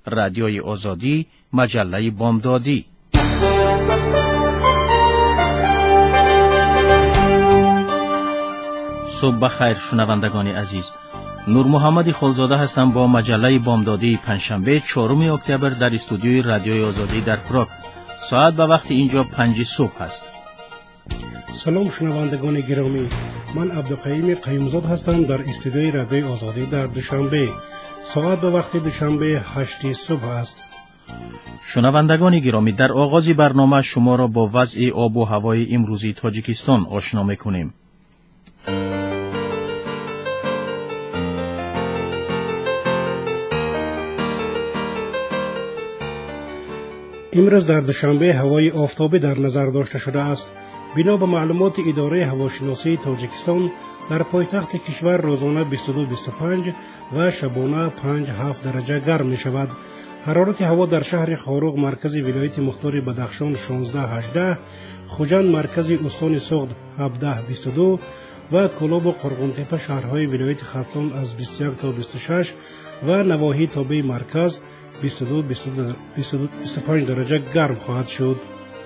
رادیوی آزادی، مجله بامدادی. صبح بخیر شنوندگان عزیز. نور محمد خلزاده هستم با مجله بامدادی پنجشنبه 4 اکتبر در استودیوی رادیوی آزادی در پراگ. ساعت به وقت اینجا 5 صبح است. سلام شنوندگان گرامی، من عبدالقیوم قیومزاد هستم در استودیوی رادیوی آزادی در دوشنبه. ساعت به وقت دوشنبه 8 صبح است. شنوندگان گرامی، در آغاز برنامه شما را با وضع آب و هوای امروزی تاجیکستان آشنا می‌کنیم. امروز در دوشنبه هوای آفتابی در نظر داشته شده است. بنا به معلومات اداره هواشناسی تاجیکستان در پایتخت کشور روزانه 22-25 و شبانه 5-7 درجه گرم می شود. حرارت هوا در شهر خاروق مرکز ولایت مختار بدخشان 16-18، خوجند مرکز استان سوغد 17-22 و کلاب و قرغنتپه شهرهای ولایت ختلان از 21 تا 26 و نواحی تابع مرکز 22-25 درجه گرم خواهد شد.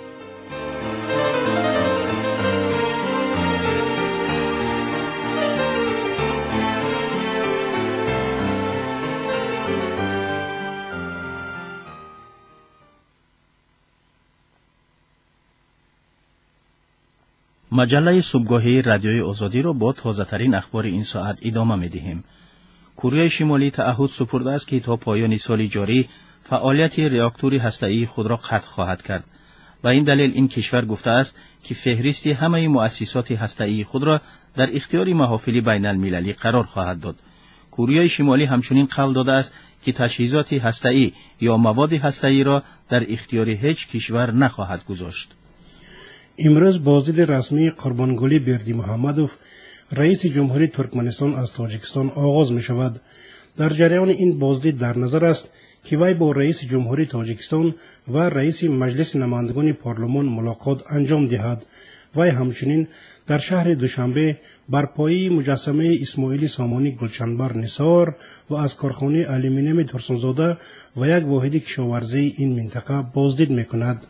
مجله صبحگاهی رادیوی آزادی را با تازه‌ترین اخبار این ساعت ادامه می‌دهیم. کره شمالی تعهد سپرده است که تا پایان سال جاری فعالیت راکتور هسته‌ای خود را قطع خواهد کرد. و این دلیل این کشور گفته است که فهرست همه مؤسسات هسته‌ای خود را در اختیار محافل بین المللی قرار خواهد داد. کره شمالی همچنین قول داده است که تجهیزات هسته‌ای یا مواد هسته‌ای را در اختیار هیچ کشور نخواهد گذاشت. امروز بازدید رسمی قربانگلی بردی محمدوف رئیس جمهوری ترکمنستان از تاجیکستان آغاز می شود. در جریان این بازدید در نظر است که وی با رئیس جمهوری تاجیکستان و رئیس مجلس نمایندگان پارلمان ملاقات انجام دهد. وی همچنین در شهر دوشنبه بر پایه مجسمه اسماعیل سامانی گلچنبر نثار و از کارخانه آلومینیوم ترسانزاده و یک واحد کشاورزی این منطقه بازدید می کند.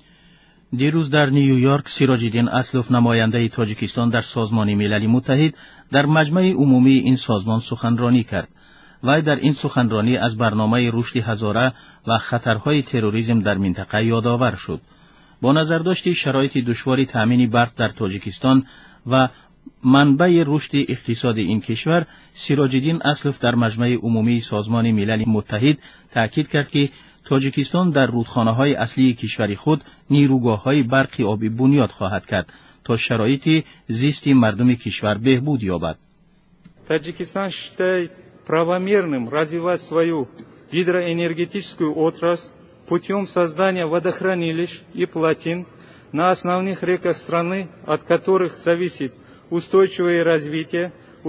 دیروز در نیویورک سیراج‌الدین اسلوف نماینده تاجیکستان در سازمان ملل متحد در مجمع عمومی این سازمان سخنرانی کرد. وی در این سخنرانی از برنامه رشد هزاره و خطرهای تروریسم در منطقه یادآور شد. با نظرداشت شرایط دشوار تأمین برق در تاجیکستان و منبع رشد اقتصاد این کشور، سیراج‌الدین اسلوف در مجمع عمومی سازمان ملل متحد تأکید کرد که تاجیکستان در رودخانه‌های اصلی کشور خود نیروگاه‌های برق آبی بنیاد خواهد کرد تا شرایط زیست مردم کشور بهبود یابد. Таджикистан считает правомерным развивать свою гидроэнергетическую отрасль путем создания водохранилищ и плотин на основных реках страны, от которых зависит устойчивое развитие.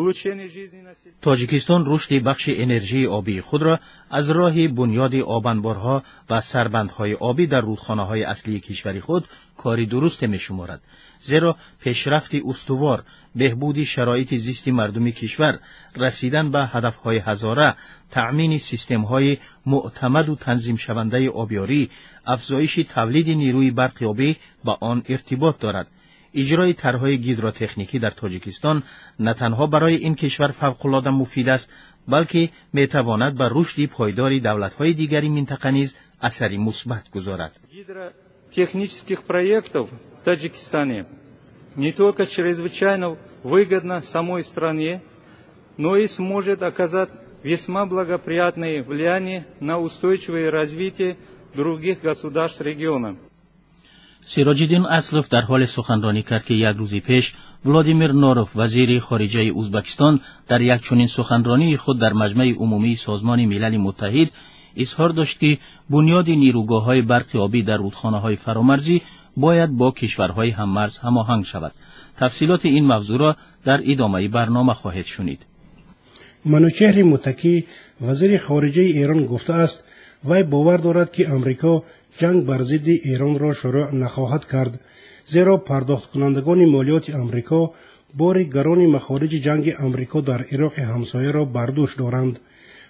تاجیکستان رشد بخش انرژی آبی خود را از راه بنیاد آبانبارها و سربندهای آبی در رودخانه‌های اصلی کشور خود کاری درست می‌شمارد، زیرا پیشرفت استوار، بهبود شرایط زیست مردم کشور، رسیدن به هدفهای هزاره، تأمین سیستم‌های معتمد و تنظیم شونده آبیاری، افزایش تولید نیروی برق آبی با آن ارتباط دارد. اجرای طرح‌های گیدروتکنیکی در تاجیکستان نه تنها برای این کشور فوق‌العاده مفید است، بلکه می‌تواند بر رشد پایدار دولت‌های دیگری منطقه نیز اثری مثبت گذارد. Гидротехнических проектов в Таджикистане не только чрезвычайно выгодно самой стране, но и сможет оказать весьма благоприятное влияние на устойчивое развитие других государств региона. سیراج‌الدین اسلوف در حال سخنرانی کرد که یک روز پیش ولادیمیر نوروف وزیر خارجه ازبکستان در یک چنین سخنرانی خود در مجمع عمومی سازمان ملل متحد اظهار داشت که بنیاد نیروگاه‌های برق آبی در رودخانه‌های فرامرزی باید با کشورهای هممرز هماهنگ شود. تفصیلات این موضوع را در ادامه برنامه خواهید شنید. منوچهر متکی وزیر خارجه ایران گفته است وی باور دارد که امریکا جنگ بر ضد ایران را شروع نخواهد کرد، زیرا پرداخت کنندگان مالیات امریکا بار گران مخارج جنگ امریکا در عراق همسایه را بر دوش دارند.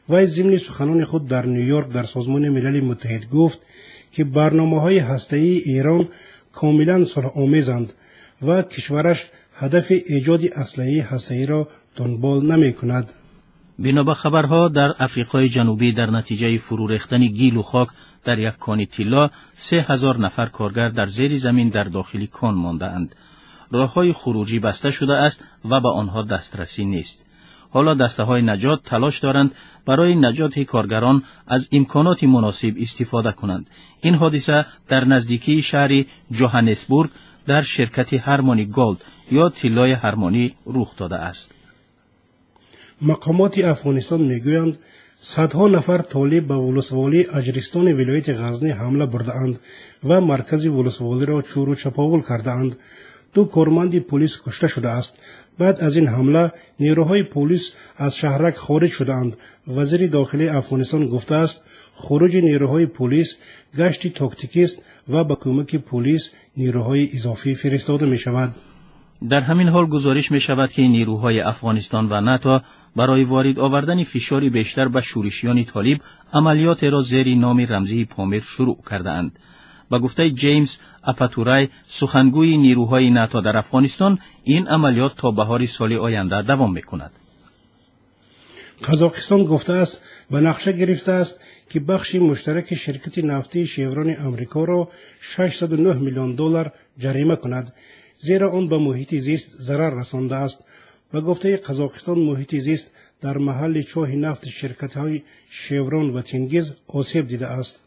وی ضمن سخنان خود در نیویورک در سازمان ملل متحد گفت که برنامه‌های هسته‌ای ایران کاملا صلح‌آمیزند و کشورش هدف ایجاد اسلحه هسته‌ای را دنبال نمی‌کند. بنا به خبرها در افریقای جنوبی در نتیجه فرو ریختن گیل و خاک در یک کان طلا 3000 نفر کارگر در زیر زمین در داخل کان مانده‌اند. راه‌های خروجی بسته شده است و به آنها دسترسی نیست. حالا دسته‌های نجات تلاش دارند برای نجات کارگران از امکانات مناسب استفاده کنند. این حادثه در نزدیکی شهر جوهانسبورگ در شرکت هرمانی گولد یا طلای هرمانی رخ داده است. مقامات افغانستان میگویند صدها نفر طالب به ولسوالی اجرستان ولایت غزنی حمله برده‌اند و مرکز ولسوالی را چور و چپاول کرده‌اند. 2 کارمند پلیس کشته شده است. بعد از این حمله نیروهای پلیس از شهرک خارج شدند. وزیر داخلی افغانستان گفته است خروج نیروهای پلیس گشتی تاکتیکی است و با کمک پلیس نیروهای اضافی فرستاده می شود. در همین حال گزارش می شود که نیروهای افغانستان و ناتو برای وارد آوردن فشاری بیشتر به شورشیان طالب عملیات را زیر نام رمزی پامیر شروع کرده اند. با گفته جیمز اپاتورای سخنگوی نیروهای ناتو در افغانستان این عملیات تا بهار سال آینده دوام می‌کند. قزاقستان گفته است به نقشه گرفته است که بخش مشترک شرکت نفتی شیورون آمریکا را 609 میلیون دلار جریمه کند زیرا آن به محیط زیست ضرر رسانده است. به گفته قزاقستان محیط زیست در محل چاه نفت شرکت‌های شیورون و تنگیز آسیب دیده است.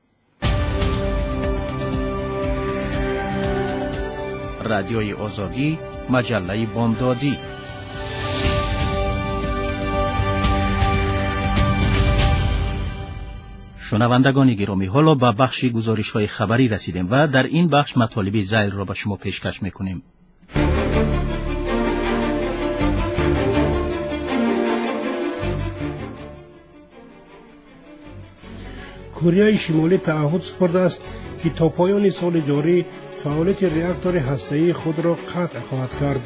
رادیوی آزادی، مجله بامدادی. شنوندگان گرامی، حالا به بخش گزارش‌های خبری رسیدیم و در این بخش مطالب ذیل را به شما پیشکش می‌کنیم. کره شمالی تعهد سپرده است که تا پایان سال جاری فعالیت راکتور هسته‌ای خود را قطع خواهد کرد.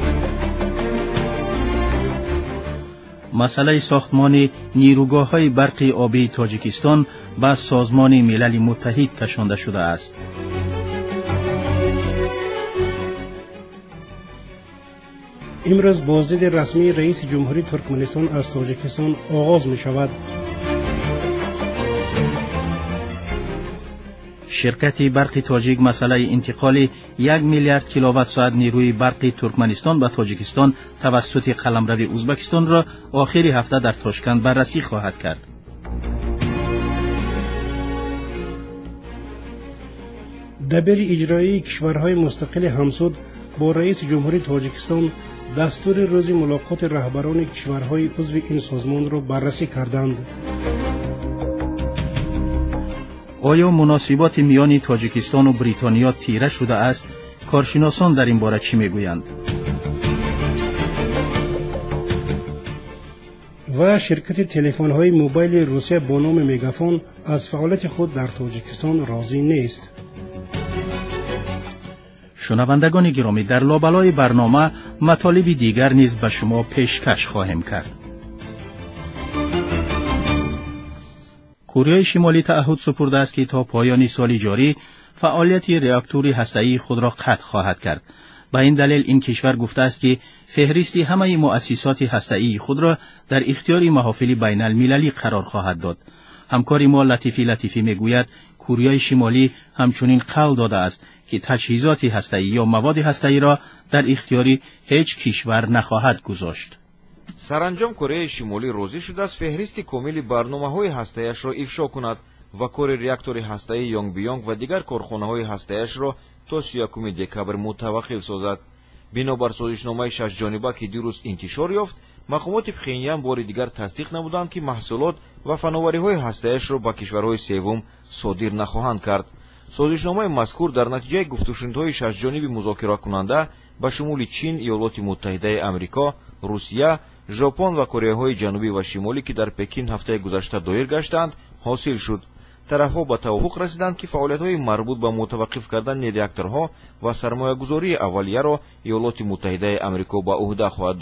مسئله ساختمان نیروگاه‌های برقی آبی تاجیکستان به سازمان ملل متحد کشانده شده است. امروز بازدید رسمی رئیس جمهوری ترکمنستان از تاجیکستان آغاز می شود. شرکت برق تاجیک مسئله انتقال 1 میلیارد کیلووات ساعت نیروی برق ترکمنستان به تاجیکستان توسط قلمرو ازبکستان را آخر هفته در تاشکند بررسی خواهد کرد. دبیر اجرایی کشورهای مستقل همسود با رئیس جمهوری تاجیکستان دستور روز ملاقات رهبران کشورهای عضو این سازمان را بررسی کردند. آیا مناسبات میان تاجیکستان و بریتانیا تیره شده است؟ کارشناسان در این باره چی میگویند؟ و شرکت تلفن‌های موبایل روسیه با نام مگافون از فعالیت خود در تاجیکستان راضی نیست. شنوندگان گرامی، در لابلای برنامه مطالب دیگر نیز به شما پیشکش خواهیم کرد. کره شمالی تعهد سپرده است که تا پایان سال جاری فعالیت راکتور هسته‌ای خود را قطع خواهد کرد. به این دلیل این کشور گفته است که فهرست همه مؤسسات هسته‌ای خود را در اختیار محافل بین المللی قرار خواهد داد. همکار ما لطیفی میگوید کره شمالی همچنین قول داده است که تجهیزات هسته‌ای یا مواد هسته‌ای را در اختیار هیچ کشور نخواهد گذاشت. سرانجام کره شمالی راضی شده است فهرست کامل برنامه‌های هسته‌ایش را افشا کند و کار راکتور هسته‌ای یونگبیونگ و دیگر کارخانه‌های هسته‌ایش را تا 31 دکبر متوقف سازد. بنابر سازشنامه 6 جانبه که دیروز انتشار یافت، مقامات پخینیان بار دیگر تصدیق نمودند که محصولات و فناوری‌های هسته‌ایش را به کشورهای سوم صادر نخواهند کرد. سازشنامه مذکور در نتیجه گفت‌وشنودهای 6 جانبه مذاکره کننده به شمول چین، ایالات متحده آمریکا، روسیه، ژاپن و کره جنوبی و شمالی که در پکین هفته گذشته دایر گشتند حاصل شد. طرفها به توافق رسیدند که فعالیت‌های مربوط به متوقف کردن راکتورها و سرمایه‌گذاری اولیه را ایالات متحده آمریکا به عهده خواهد داشت.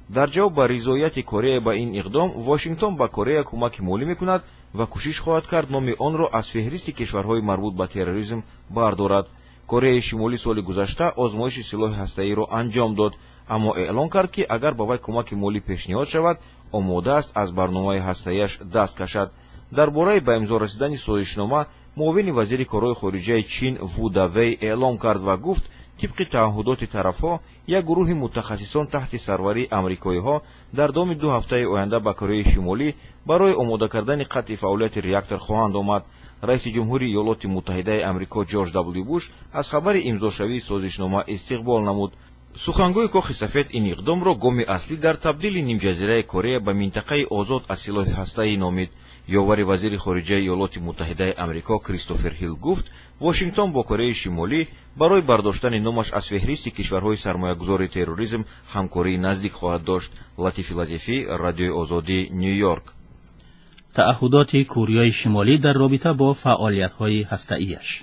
дар ҷавоб ба ризояти Корея ба ин иқдом, Вашингтон ба Корея кӯмаки молӣ мекунад ва кӯшиш хоҳад кард номи онро аз феҳристи кишварҳои марбут ба терроризм бардорад. Кореяи Шимолӣ соли гузашта озмоиши силоҳи ҳастаиро анҷом дод, аммо эълон кард, ки агар ба вай кӯмаки молӣ пешниҳод шавад, омода аст аз барномаи ҳастаияш даст кашад. дар бораи ба имзо расидани созишнома, муовини вазири корҳои хориҷаи Чин Ву Давей эълон кард ва гуфт, طبق تعهدات طرفها یک گروه متخصصان تحت سروری آمریکایی‌ها در دام 2 هفته آینده به کره شمالی برای آماده کردن قطع فعالیت ریاکتور خواهند آمد. رئیس جمهوری ایالات متحده آمریکا جورج دبلیو بوش از خبر امضاشوی سازشنامه استقبال نمود. سخنگوی کاخ سفید این اقدام را گام اصلی در تبدیل نیم جزیره کره به منطقه آزاد از سلاح هسته‌ای نامید. یاور وزیر خارجه ایالات متحده آمریکا کریستوفر هیل گفت واشنگتن با کره شمالی برای برداشتن نامش از فهرست کشورهای سرمایه‌گذار تروریسم همکاری نزدیک خواهد داشت. لطیفی لطیفی، رادیو آزادی، نیویورک. تعهدات کره شمالی در رابطه با فعالیت‌های هسته‌ایش.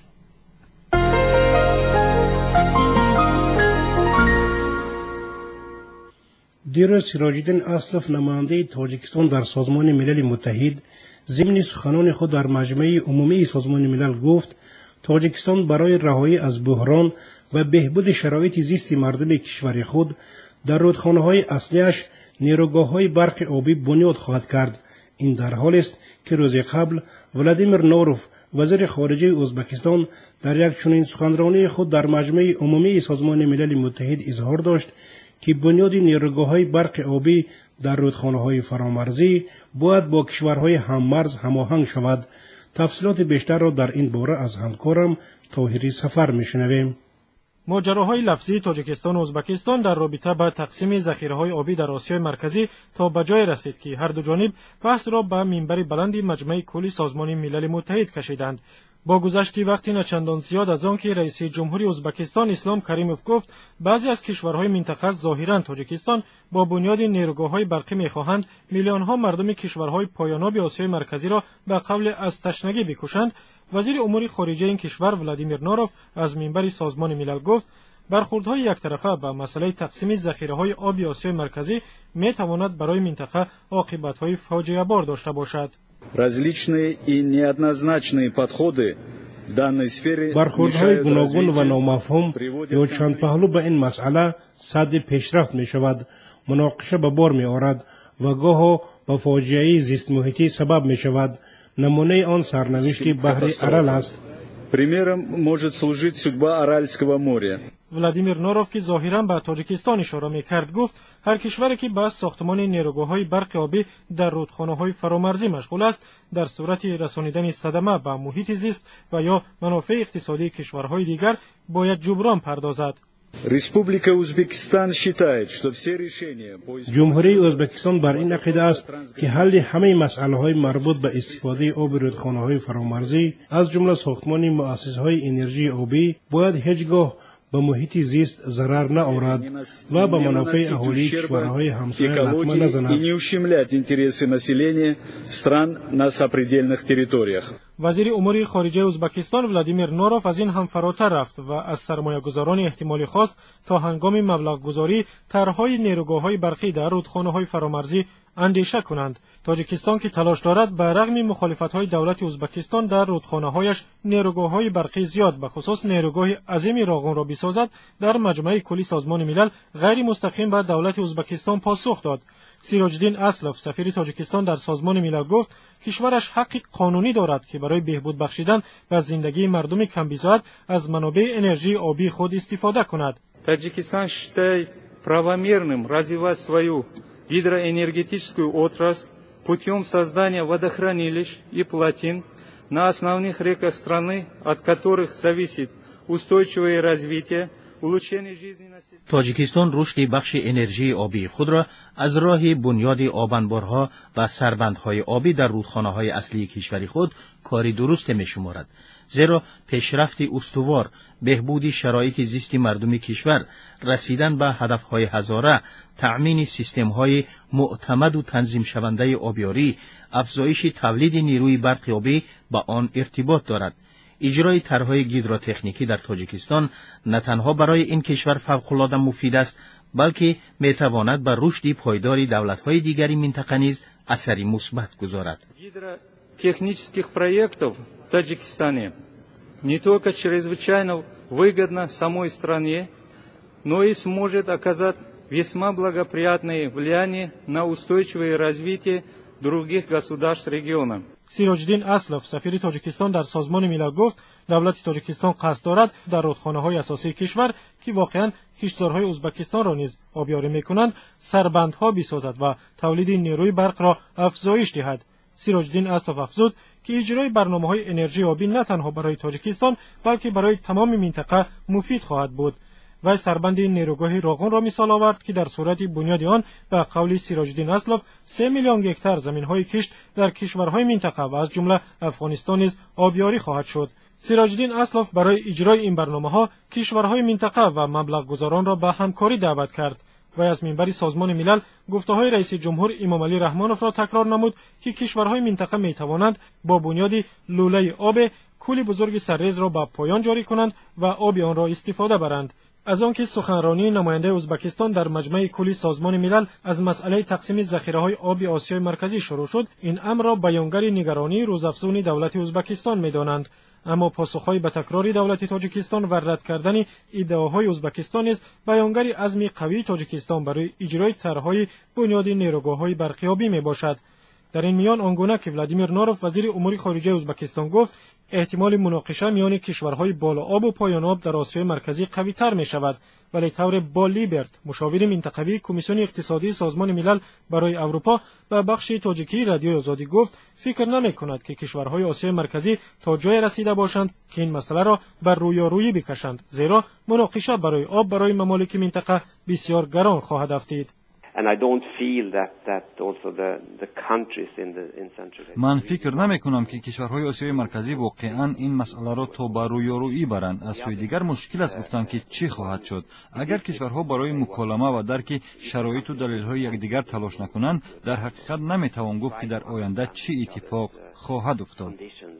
دیروز سیراج‌الدین اسلف نماینده تاجیکستان در سازمان ملل متحد ضمن سخنان خود در مجمع عمومی سازمان ملل گفت تاجیکستان برای رهایی از بحران و بهبود شرایط زیست مردم کشور خود در رودخانه‌های اصلیش نیروگاه‌های برق آبی بنیاد خواهد کرد. این در حالی است که روز قبل ولادیمیر نوروف وزیر خارجه ازبکستان در یک چنین سخنرانی خود در مجمع عمومی سازمان ملل متحد اظهار داشت که بنیاد نیروگاه‌های برق آبی در رودخانه‌های فرامرزی باید با کشورهای هممرز هماهنگ شود. تفصیلات بیشتر را در این باره از همکارم طاهری سفر میشنویم. ماجراهای لفظی تاجیکستان و ازبکستان در رابطه با تقسیم ذخیره‌های آبی در آسیای مرکزی تا به جای رسید که هر دو جانب بحث را به منبر بلند مجمع کلی سازمان ملل متحد کشیدند. با گذشت وقت نچندان زیاد از آن که رئیس جمهوری ازبکستان اسلام کریموف گفت بعضی از کشورهای منطقه ظاهراً تاجیکستان با بنیاد نیروگاه‌های برقی می‌خواهند میلیون‌ها مردم کشورهای پایاناب آسیای مرکزی را به قبل از تشنگی بکشند، وزیر امور خارجه این کشور ولادیمیر نوروف از منبر سازمان ملل گفت برخوردهای یک طرفه به مسئله تقسیم ذخیره‌های آب آسیای مرکزی می‌تواند برای منطقه عاقبت‌های فاجعه بار داشته باشد. различные и неоднозначные подходы в данной сфере برخوردهای گوناگون و نامفهوم یا چند پهلو به این مسئله صد پیشرفت می شود، مناقشه به بار می آورد و گاه به فاجعه زیست محیطی سبب می شود. نمونه آن سرنوشت بحر ارال است. Примером может служить судьба Аральского моря. ولادیمیر نوروف که ظاهراً به تاجیکستان اشاره می‌کرد گفت هر کشوری که به ساختمان نیروگاه‌های برق آبی در رودخانه‌های فرامرزی مشغول است در صورت رسانیدن صدمه به محیط زیست و یا منافع اقتصادی کشورهای دیگر باید جبران پردازد. Республика Узбекистан считает, что все решения по جمهوری ازبکستان بر این عقیده است که حل همه مسائل‌های مربوط به استفاده آب رودخانه‌های فرامرزی از جمله ساختمان مؤسسه‌های انرژی آبی باید هیچگاه به محیط زیست ضرر نآورد و به منافع اهالی کشورهای همسایه لطمه نزند. и не ущемлять интересы населения стран на сопредельных территориях. وزیر امور خارجه ازبکستان ولادیمیر نوروف از این هم فراتر رفت و از سرمایه‌گذاران احتمالی خواست تا هنگام مبلغ گذاری طرح‌های نیروگاه‌های برقی در رودخانه‌های فرامرزی اندیشه کنند. تاجیکستان که تلاش دارد به رغم مخالفت‌های دولت ازبکستان در رودخانه‌هایش نیروگاه‌های برقی زیاد به خصوص نیروگاه عظیم راغون را بسازد، در مجمع کلی سازمان ملل غیر مستقیم به دولت ازبکستان پاسخ داد. سیراج‌الدین اسلف سفیر تاجیکستان در سازمان ملل گفت کشورش حق قانونی دارد که برای بهبود بخشیدن به زندگی مردم کم‌بیزاد از منابع انرژی آبی خود استفاده کند. Таджикистан считает правомерным развивать свою гидроэнергетическую отрасль путем создания водохранилищ и плотин на основных реках страны, от которых зависит устойчивое развитие. تاجیکستان رشد بخش انرژی آبی خود را از راه بنیاد آبانبارها و سربندهای آبی در رودخانه‌های اصلی کشور خود کاری درست می‌شمارد، زیرا پیشرفت استوار، بهبود شرایط زیست مردم کشور، رسیدن به هدف‌های هزاره، تأمین سیستم‌های معتمد و تنظیم شونده آبیاری، افزایش تولید نیروی برق آبی با آن ارتباط دارد. اجرای طرح‌های گیدروتکنیکی در تاجیکستان نه تنها برای این کشور فوق‌العاده مفید است، بلکه میتواند بر رشد پایدار دولت‌های دیگری منطقه نیز اثری مثبت گذارد. Гидротехнических проектов в Таджикистане не только чрезвычайно выгодно самой стране, но и сможет оказать весьма благоприятное влияние на устойчивое развитие других государств региона. سیراج‌الدین اسلف سفیر تاجیکستان در سازمان ملل گفت دولت تاجیکستان قصد دارد در رودخانه‌های اساسی کشور که واقعاً کشتزارهای ازبکستان را نیز آبیاری می‌کنند سربندها بسازد و تولید نیروی برق را افزایش دهد. سیراج‌الدین اسلف افزود که اجرای برنامه‌های انرژی آبی نه تنها برای تاجیکستان بلکه برای تمام منطقه مفید خواهد بود. و سربند نیروگاه راغون را مثال آورد که در صورت بنیاد آن به قول سیراج‌الدین اسلف 3 میلیون هکتار زمین‌های کشت در کشورهای منطقه و از جمله افغانستان نیز آبیاری خواهد شد. سیراج‌الدین اسلف برای اجرای این برنامه‌ها کشورهای منطقه و مبلغ گذاران را به همکاری دعوت کرد و از منبر سازمان ملل گفته‌های رئیس جمهور امام علی رحمانوف را تکرار نمود که کشورهای منطقه می‌توانند با بنیاد لوله آب کولی بزرگ سرریز را به پایان جاری کنند و آب آن را استفاده برند. از آنکه سخنرانی نماینده ازبکستان در مجمع کلی سازمان ملل از مسئله تقسیم ذخیره‌های آب آسیای مرکزی شروع شد، این امر را بیانگر نگرانی روزافزون دولت ازبکستان می‌دانند. اما پاسخ‌های به تکراری دولت تاجیکستان و رد کردن ادعاهای ازبکستان است بیانگر عزم قوی تاجیکستان برای اجرای طرح‌های بنیاد نیروگاه‌های برقیابی میباشد. در این میان آنگونه که ولادیمیر ناروف وزیر امور خارجه ازبکستان گفت احتمال مناقشه میان کشورهای بالا آب و پایان آب در آسیای مرکزی قوی‌تر می‌شود، ولی طور بالیبرت مشاور منطقوی کمیسیون اقتصادی سازمان ملل برای اروپا به بخش تاجیکی رادیو آزادی گفت فکر نمی‌کند که کشورهای آسیای مرکزی تا جای رسیده باشند که این مسئله را بر رویارویی بکشند، زیرا مناقشه برای آب برای ممالک منطقه بسیار گران خواهد افتید. من فکر نمی کنم که کشورهای آسیای مرکزی واقعا این مسئله را تا به رویارویی برند. از سوی دیگر مشکل است گفتن که چی خواهد شد. اگر کشورها برای مکالمه و درک شرایط و دلایل یکدیگر تلاش نکنند، در حقیقت نمی توان گفت که در آینده چه اتفاق خواهد افتاد.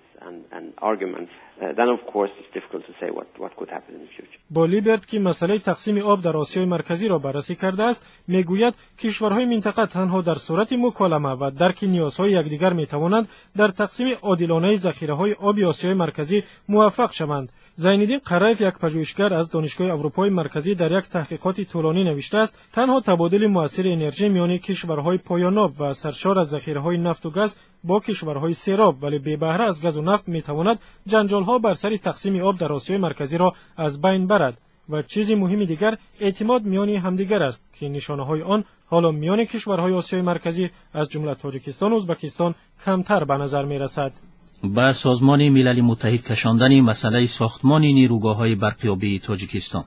بالیبرت که مسئله تقسیم آب در آسیای مرکزی را بررسی کرده است، میگوید کشورهای منطقه تنها در صورت مکالمه و درک نیازهای یکدیگر میتوانند در تقسیم عادلانه ذخیره‌های آب آسیای مرکزی موفق شوند. زینالدین قریف یک پژوهشگر از دانشگاه اروپای مرکزی در یک تحقیقات طولانی نوشته است تنها تبادل مؤثر انرژی میان کشورهای پایان‌یاب و سرشار از ذخیره‌های نفت و گاز با کشورهای سیراب ولی بی بهره از گاز و نفت میتواند جنجال‌ها بر سر تقسیم آب در آسیای مرکزی را از بین برد و چیزی مهم دیگر اعتماد میان همدیگر است که نشانه‌های آن حالا میان کشورهای آسیای مرکزی از جمله تاجیکستان و ازبکستان کمتر به نظر میرسد. با سازمان ملل متحد کشاندن مسئله ساختمان نیروگاه‌های برقیابی تاجیکستان.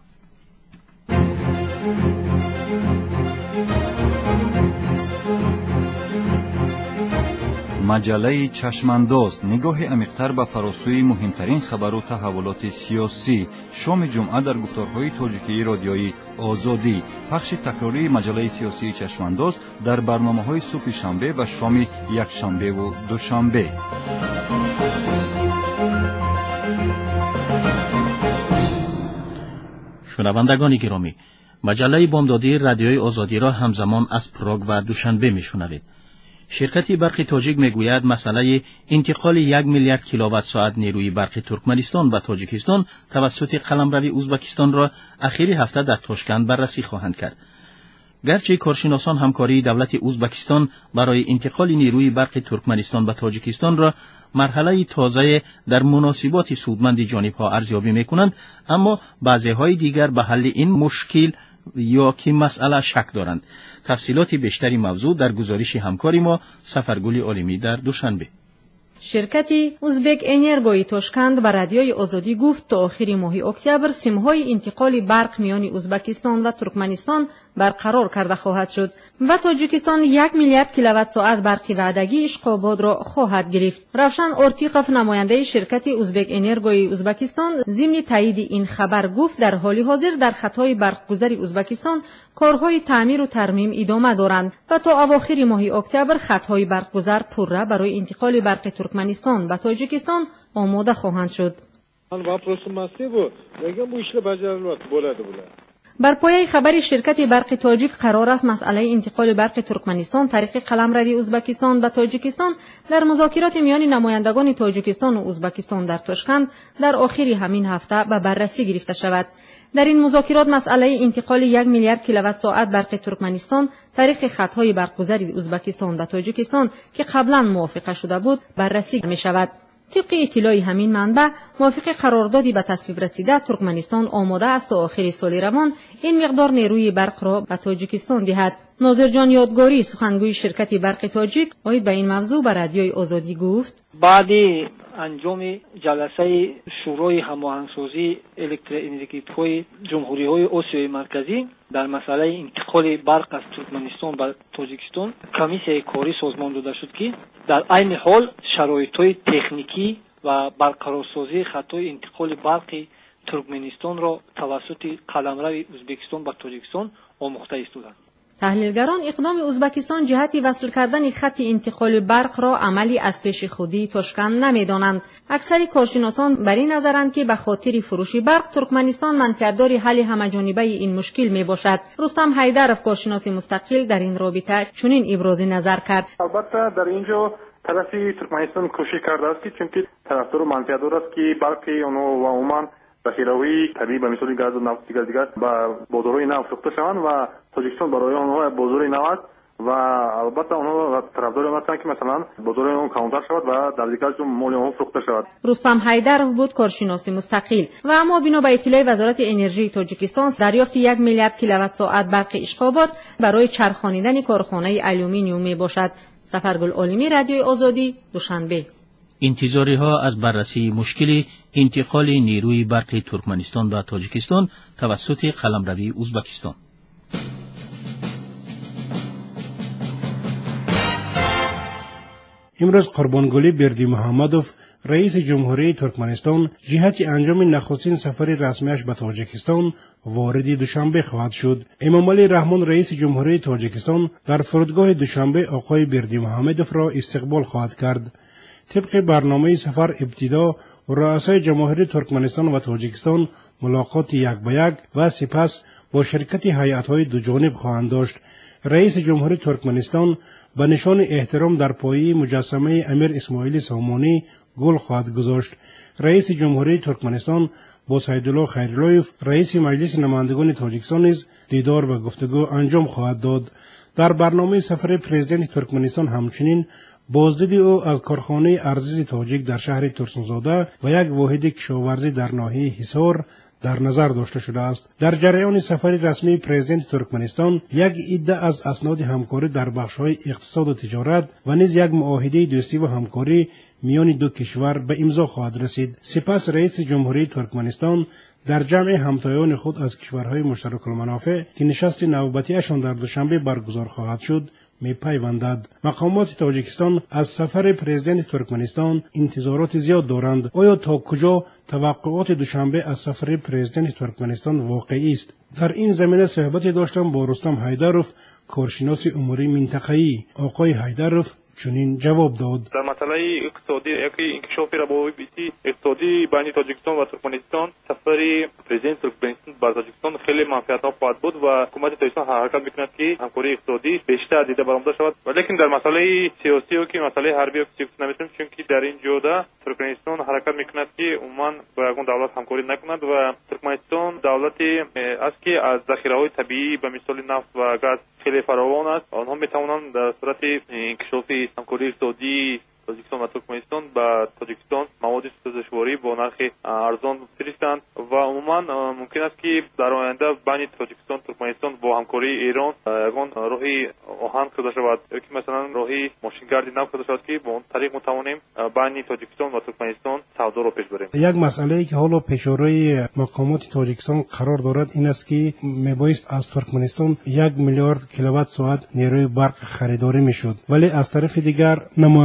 مجله چشمانداز نگاه عمیق‌تر به فراسوی مهمترین خبر و تحولات سیاسی. شام جمعه در گفتارهای تاجیکی رادیویی آزادی. پخش تکراری مجله سیاسی چشمانداز در برنامه‌های صبح شنبه و شام یکشنبه و دوشنبه. شنوندگان گرامی، مجله بامدادی رادیوی آزادی را همزمان از پراگ و دوشنبه میشنوید. شرکت برق تاجیک میگوید مسئله انتقال 1 میلیارد کیلووات ساعت نیروی برق ترکمنستان و تاجیکستان توسط قلمرو ازبکستان را اخیر هفته در تاشکند بررسی خواهند کرد. گرچه کارشناسان همکاری دولت ازبکستان برای انتقال نیروی برق ترکمنستان و تاجیکستان را مرحله تازه در مناسبات سودمند جانب‌ها ارزیابی می‌کنند، اما بعضی‌های دیگر به حل این مشکل یا که مسئله شک دارند. تفصیلات بیشتری موضوع در گزارش همکاری ما سفرگل عالمی در دوشنبه. شرکت ازبک انرگوی تاشکند به رادیوی آزادی گفت تا آخر ماه اکتبر سیم‌های انتقال برق میان ازبکستان و ترکمنستان برقرار کرده خواهد شد و تاجیکستان 1 میلیارد کیلووات ساعت برق وعدگی اشقاباد را خواهد گرفت. روشن ارتیقف نماینده شرکت ازبک انرگوی ازبکستان ضمن تایید این خبر گفت در حال حاضر در خطهای برقگزاری ازبکستان کارهای تعمیر و ترمیم ادامه دارند و تا اواخر ماه اکتبر خطهای برقگزار پرره برای انتقال برق ترکمنستان و تاجیکستان آماده خواهند شد. بر پایه خبر شرکت برق تاجیک قرار است مسئله انتقال برق ترکمنستان طریق قلمروی ازبکستان به تاجیکستان در مذاکرات میان نمایندگان تاجیکستان و ازبکستان در تاشکند در آخر همین هفته به بررسی گرفته شود. در این مذاکرات مسئله انتقال 1 میلیارد کیلووات ساعت برق ترکمنستان طریق خطهای برقگزاری ازبکستان به تاجیکستان که قبلا موافقه شده بود بررسی می شود. طبق اطلاع همین منبع، موافق قراردادی به تصویب رسیده، ترکمنستان آماده است تا آخر سال روان این مقدار نیروی برق را به تاجیکستان دهد. ناظر جان یادگاری، سخنگوی شرکت برق تاجیک، آید به این موضوع به رادیوی آزادی گفت: بعد انجام جلسه شورای هماهنگسازی الکتروانیکی‌های جمهوری‌های آسیای مرکزی در مسئله انتقال برق از ترکمنستان به تاجیکستان، کمیسیای کاری سازمان داده شد که در عین حال شرایط‌های تکنیکی و برقرارسازی خطهای انتقال برق ترکمنستان را توسط قلمرو ازبکستان به تاجیکستان آموخته ایستادند. تحلیلگران اقدام ازبکستان جهت وصل کردن خط انتقال برق را عملی از پیش خودی تاشکند نمی‌دانند. اکثر کارشناسان بر این نظرند که به خاطر فروش برق ترکمنستان منفعتدار حل همه‌جانبه این مشکل میباشد. رستم حیدرов، کارشناس مستقل، در این رابطه چنین ابراز نظر کرد: البته در اینجا طرف ترکمنستان کوشش کرده است که چونکه طرفدار و منفعتدار است که برق اونها و عموما ذخیره‌های طبیعی به مثال گاز و نفت دیگر به بازارهای نفت فروخته شوند و تاجیکستان برای آنها بازار نفت و البته آنها طرفدار آن هستند که مثلا بازار آن کاونتر شود و در دیگر جو مال آنها فروخته شود. رستم حیدرov بود، کارشناس مستقل. و اما بنا به اطلاع وزارت انرژی تاجیکستان، دریافت 1 میلیارد کیلووات ساعت برق اشخابات برای چرخانیدن کارخانه آلومینیوم می باشد. سفرگل عالمی، رادیوی آزادی، دوشنبه. انتظاری‌ها از بررسی مشکل انتقال نیروی برق ترکمنستان به تاجیکستان توسط قلمروی ازبکستان. امروز قربانگلی بردیمحمدوف، رئیس جمهوری ترکمنستان، جهت انجام نخستین سفر رسمیش به تاجیکستان وارد دوشنبه خواهد شد. امامعلی رحمان، رئیس جمهوری تاجیکستان، در فرودگاه دوشنبه آقای بردیمحمدوف را استقبال خواهد کرد. طبق برنامه سفر، ابتدا رؤسای جماهیر ترکمنستان و تاجیکستان ملاقات یک به یک و سپس با شرکت هیئت‌های دو جانب خواهند داشت. رئیس جمهوری ترکمنستان به نشان احترام در پایه مجسمه امیر اسماعیل سامانی گل خواهد گذاشت. رئیس جمهوری ترکمنستان با سیدالله خیراللهیف، رئیس مجلس نمایندگان تاجیکستان نیز دیدار و گفتگو انجام خواهد داد. در برنامه سفر پرزیدنت ترکمنستان همچنین بازدید او از کارخانه ارزیز تاجیک در شهر ترسونزاده و یک واحد کشاورزی در ناحیه حصار در نظر داشته شده است. در جریان سفر رسمی پرزیدنت ترکمنستان، یک عده از اسناد همکاری در بخش‌های اقتصاد و تجارت و نیز یک معاهده دوستی و همکاری میان دو کشور به امضا خواهد رسید. سپس رئیس جمهوری ترکمنستان در جمع همتایان خود از کشورهای مشترک المنافع که نشست نوبتی‌شان در دوشنبه برگزار خواهد شد می پیوندد. مقامات تاجیکستان از سفر پرزیدنت ترکمنستان انتظارات زیاد دارند. آیا تا کجا توقعات دوشنبه از سفر پرزیدنت ترکمنستان واقعی است؟ در این زمینه صحبتی داشتم با رستم حیدرov، کارشناس امور منطقه‌ای. آقای حیدرov چنین جواب داد: در مسئله اقتصادی، یکی انکشاف روابط اقتصادی بین تاجیکستان و ترکمنستان، سفر پرزیدنت ترکمنستان به تاجیکستان خیلی منفعت‌ها خواهد بود و حکومت تاجیکستان حرکت می‌کند که همکاری اقتصادی بیشتر دیده برآمده شود. ولی در مسئله سیاسی و که مسئله حربی و سیاسی نمی‌تونیم، چون که در این جوده ترکمنستان حرکت می‌کند که عموماً با یگان دولت همکاری نکند و ترکمنستان دولتی است که از ذخیره‌های طبیعی به مثال نفت و گاز خیلی فراوان است. آنها می‌توانند در صورت انکشاف همکاری اقتصادی تاجیکستان و ترکمنستان به تاجیکستان مواد سوزشواری با نرخ ارزان بفرستند و عموما ممکن است که در آینده بین تاجیکستان و ترکمنستان با همکاری ایران یگان راهی آهن کرده شود، یکی مثلا راهی ماشینگردی نو کرده شود که با اون طریق میتوانیم بین تاجیکستان و ترکمنستان سودا را پیش بریم. یک مسئله که حالا پیش‌روی مقامات تاجیکستان قرار دارد این است که میبایست از ترکمنستان 1 میلیارد کیلووات ساعت نیروی برق خریداری میشد، ولی از طرف دیگر نماینده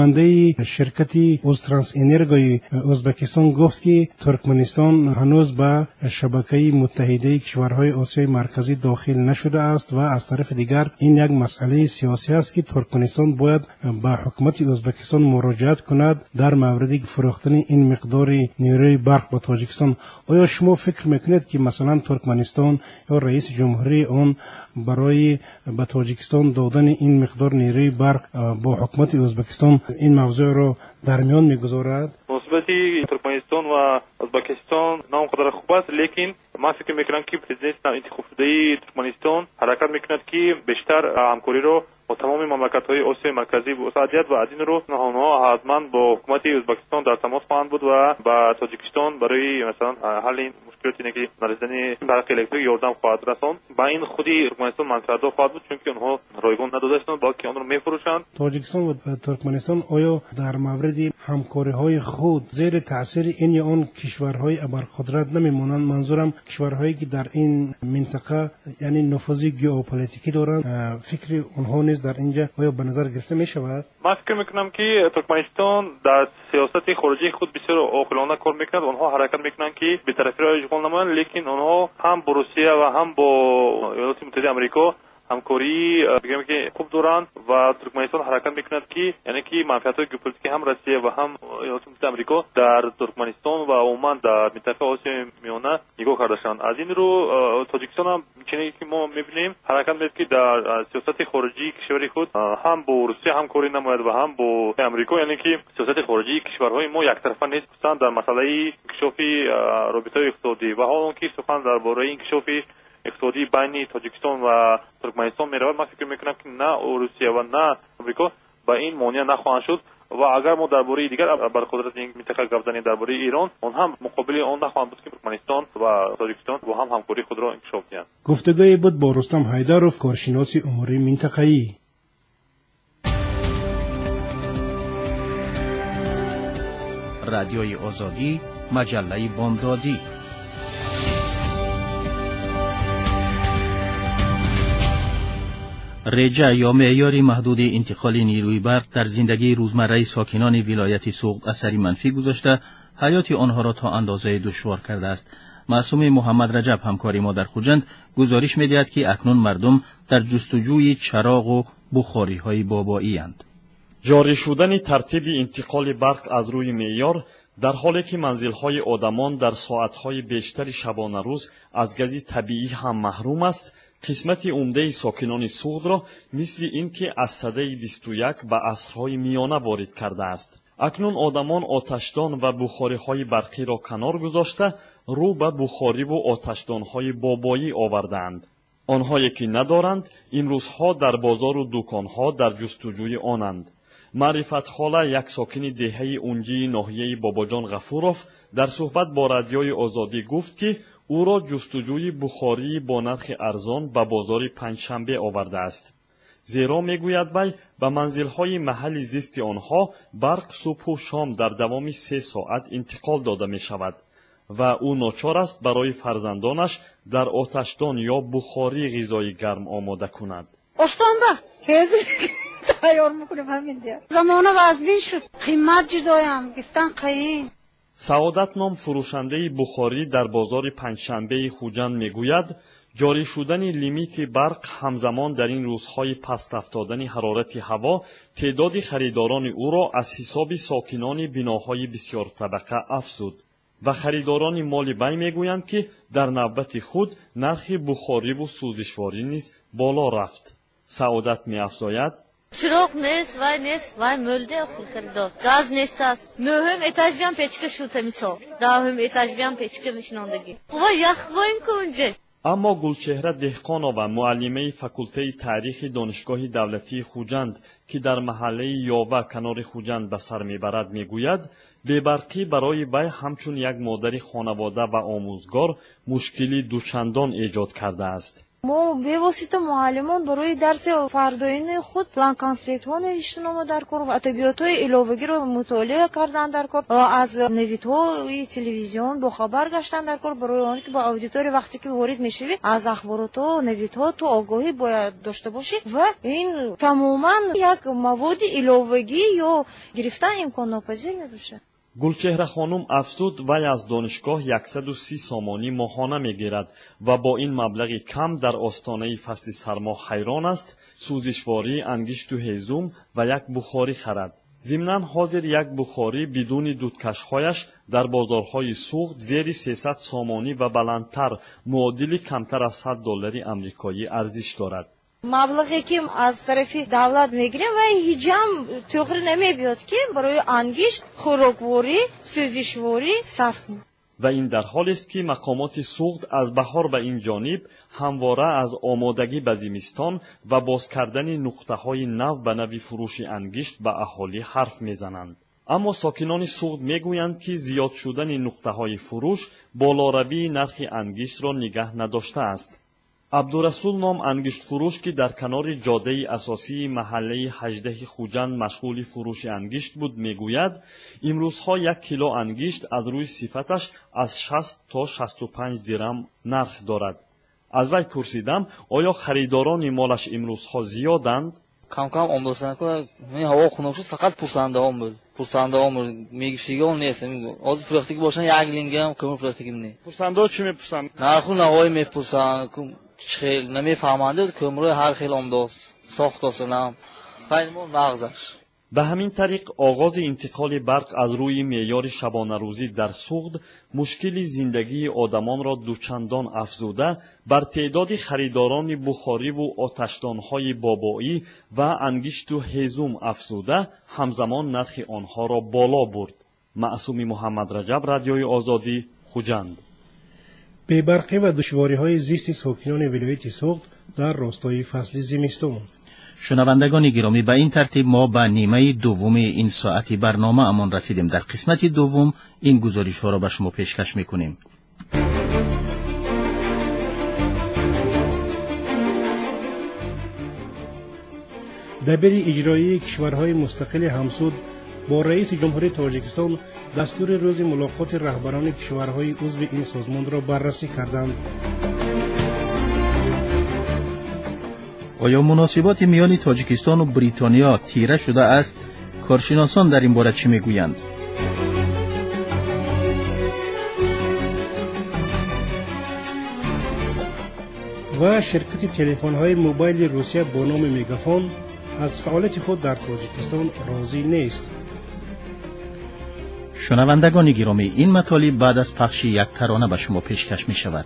وی شرکت اوزترانس انرگوی ازبکستان گفت که ترکمنستان هنوز به شبکه متحده کشورهای آسیای مرکزی داخل نشده است و از طرف دیگر این یک مسئله سیاسی است که ترکمنستان باید به حکومت ازبکستان مراجعت کند در مورد فروختن این مقدار نیروی برق به تاجیکستان. آیا شما فکر میکنید که مثلا ترکمنستان یا رئیس جمهوری آن برای به تاجیکستان دادن این مقدار نیروی برق با حکومت ازبکستان این موضوع را در میان میگذارد؟ مثبتی ترکمنستان و ازبکستان نام قدر خوب است، لیکن من فکر میکنم که پرزیدنت انتخاب شده ترکمنستان حرکت میکند که بیشتر همکاری رو با تمام مملکت‌های آسیای مرکزی وسعت و از این رو آنها حتما با حکومت ازبکستان در تماس خواهند بود و با تاجیکستان برای مثلا حل این مشکلاتی که نرسیدن برق الکتریک یاردم خواهد رساند. با این خودی ترکمنستان منفعت خواهد بود، چون که آنها رایگان نداده‌اند بلکه آن را می‌فروشند. تاجیکستان و ترکمنستان آیا در مورد همکاری‌های خود زیر تاثیر این یا آن کشورهای ابرقدرت نمی‌مانند؟ منظورم کشورهایی که در این منطقه یعنی نفوذ ژئوپلیتیکی دارند، فکر آنها نیز در اینجا آیا به نظر گرفته می شود؟ من فکر میکنم که ترکمنستان در سیاست خارجی خود بسیار عاقلانه کار میکند. آنها حرکت میکنند که به طرفی را اشغال نمایند، لیکن آنها هم با روسیه و هم با ایالات متحده آمریکا همکاری بگم که خوب دارند و ترکمنستان حرکت میکند که یعنی که منفعت‌های ژئوپلیتیکی هم روسیه و هم ایالات متحده آمریکا در ترکمنستان و عموما در منطقه آسیای میانه نگاه کرده‌اند. از این رو تاجیکستان هم چنین که ما میبینیم حرکت میکند که در سیاست خارجی کشور خود هم با روسیه همکاری نماید و هم با آمریکا، یعنی که سیاست خارجی کشورهای ما یک طرفه نیست در مسئله انکشاف رابطه اقتصادی و حالا که سخن درباره انکشاف اقتصادی بین تاجیکستان و ترکمنستان میرود. من فکر میکنم که نه روسیه و نه آمریکا با این مانع نخواهند شد و اگر ما درباره دیگر ابرقدرت این منطقه گپ زنیم درباره ایران، آن هم مقابل آن نخواهند بود که ترکمنستان و تاجیکستان با هم همکاری خود را انکشاف دهند. گفتگوی بود با رستم حیدرов، کارشناس امور منطقه‌ای. رادیوی آزادی، مجله بامدادی. رجع یا معیار محدود انتقال نیروی برق در زندگی روزمره ساکنان ولایت سوغد اثری منفی گذاشته، حیات آنها را تا اندازه دشوار کرده است. معصوم محمد رجب همکاری ما در خوجند گزارش می‌دهد که اکنون مردم در جستجوی چراغ و بخاری‌های بابایی اند. جاری شدن ترتیب انتقال برق از روی معیار در حالی که منزل‌های آدمان در ساعت‌های بیشتر شبانه روز از گاز طبیعی هم محروم است، قسمت عمده ساکنان سوغد را مثل این که از سده 21 به عصرهای میانه وارد کرده است. اکنون آدمان آتشدان و بخاری‌های برقی را کنار گذاشته رو به بخاری و آتشدان‌های بابایی آوردند. آنهایی که ندارند این روزها در بازار و دکان‌ها در جستجوی آنند. معرفت خاله، یک ساکن دهه اونجی ناحیه باباجان غفوروف، در صحبت با رادیوی آزادی گفت که او را جستجوی بخاری با نرخ ارزان به بازار پنجشنبه آورده است. زیرا میگوید وی به منزل‌های محل زیست آنها برق صبح و شام در دوام 3 ساعت انتقال داده می شود و او ناچار است برای فرزندانش در آتشدان یا بخاری غذای گرم آماده کند. استانبه تیار میکنیم همین دیگه. زمانه وزبین شد، قیمت جدایم گفتن قیم. سعادت نام فروشنده بخاری در بازار پنجشنبه خوجند میگوید جاری شدن لیمیت برق همزمان در این روزهای پست افتادن حرارت هوا تعداد خریداران او را از حساب ساکنان بناهای بسیار طبقه افزود و خریداران مال بی میگویند که در نوبت خود نرخ بخاری و سوزشواری نیز بالا رفت. سعادت می‌افزاید چراغ نیست و مولده خریدار گاز نیست است. نهم اتاج بیان پیچکه شده میسا دهم اتاج بیان پیچکه میشناندگی و یخ بایم کنجه. اما گلچهره دهقانا و معلمه فاکولته تاریخ دانشگاه دولتی خوجند که در محله یاوه کنار خوجند به سر میبرد میگوید بی‌برقی برای وی همچون یک مادر خانواده و آموزگار مشکلی دوچندان ایجاد کرده است. ما به واسطه معلمان برای درس فرداینه خود پلان کانسپکت ها نوشتن در کار و ادبیات‌های علاوه‌ای رو مطالعه کردن در کار و از نویدهای تلویزیون با خبر گشتن در کار برای اون که با اودیتوری وقتی که وارد میشوی از اخبارات و نویدها تو آگاهی باید داشته باشی و این تماما یک مواد علاوه‌ای یا گرفتن امکان ناپذیر میشه. گلچهره خانم افزود وی از دانشگاه 130 سامانی ماهانه میگیرد و با این مبلغ کم در آستانه فصل سرما حیران است سوزشواری انگشت و هیزم و یک بخاری خرد. ضمناً حاضر یک بخاری بدون دودکش‌هایش در بازارهای سوخت زیر 300 سامانی و بلندتر معادل کمتر از $100 آمریکایی ارزش دارد. مبلغی که از طرف دولت میگیریم و هیچ هم توخری نمیبیاد که برای انگشت خوراکواری سوزشواری صرف کنیم. و این در حالی است که مقامات سوخت از بهار به این جانب همواره از آمادگی به زمستان و باز کردن نقطه‌های نو به نوع فروش انگشت به اهالی حرف میزنند. اما ساکنان سوخت میگویند که زیاد شدن نقطه‌های فروش بالاروی نرخ انگشت را نگه نداشته است. عبدالرسول نام انگشت فروش که در کنار جاده اساسی محله 18 خوجند مشغول فروش انگشت بود میگوید امروزها 1 کیلو انگشت از روی صفتش از 60 تا 65 درم نرخ دارد. از وی پرسیدم آیا خریداران مالش امروزها زیادند؟ کم کم آمدستن که می هوا خنک شد فقط پرسنده هم میگشتیگان نیست. از فروختی که باشن 1 لینگ هم کم فروختی که نه. پرسنده چی میپرسند؟ نرخو نوای میپرسند خیلی نمیفهمند که امروز هر خیلی آمداست ساخت است خیلی مغزش. به همین طریق آغاز انتقال برق از روی معیار شبانه روزی در سوخت مشکل زندگی آدمان را دوچندان افزوده بر تعداد خریداران بخاری و آتشدانهای بابایی و انگشت و هیزم افزوده همزمان نرخ آنها را بالا برد. معصومی محمد رجب، رادیوی آزادی، خوجند. بی‌برقی و دشواری‌های زیست ساکنان ولایت سوخت در راستای فصل زمستان. شنوندگان گرامی، به این ترتیب ما به نیمه دوم این ساعتی برنامه امان رسیدیم. در قسمت دوم این گزارش‌ها را به شما پیشکش می‌کنیم. دبیر اجرایی کشورهای مستقل همسود با رئیس جمهوری تاجیکستان دستور روز ملاقات رهبران کشورهای عضو این سازمان را بررسی کردند. آیا مناسبات میان تاجیکستان و بریتانیا تیره شده است؟ کارشناسان در این باره چه میگویند؟ و شرکت تلفن‌های موبایل روسیه با نام میگافون از فعالیت خود در تاجیکستان راضی نیست. شنوندگان گرامی، این مطالب بعد از پخش یک ترانه به شما پیشکش می شود.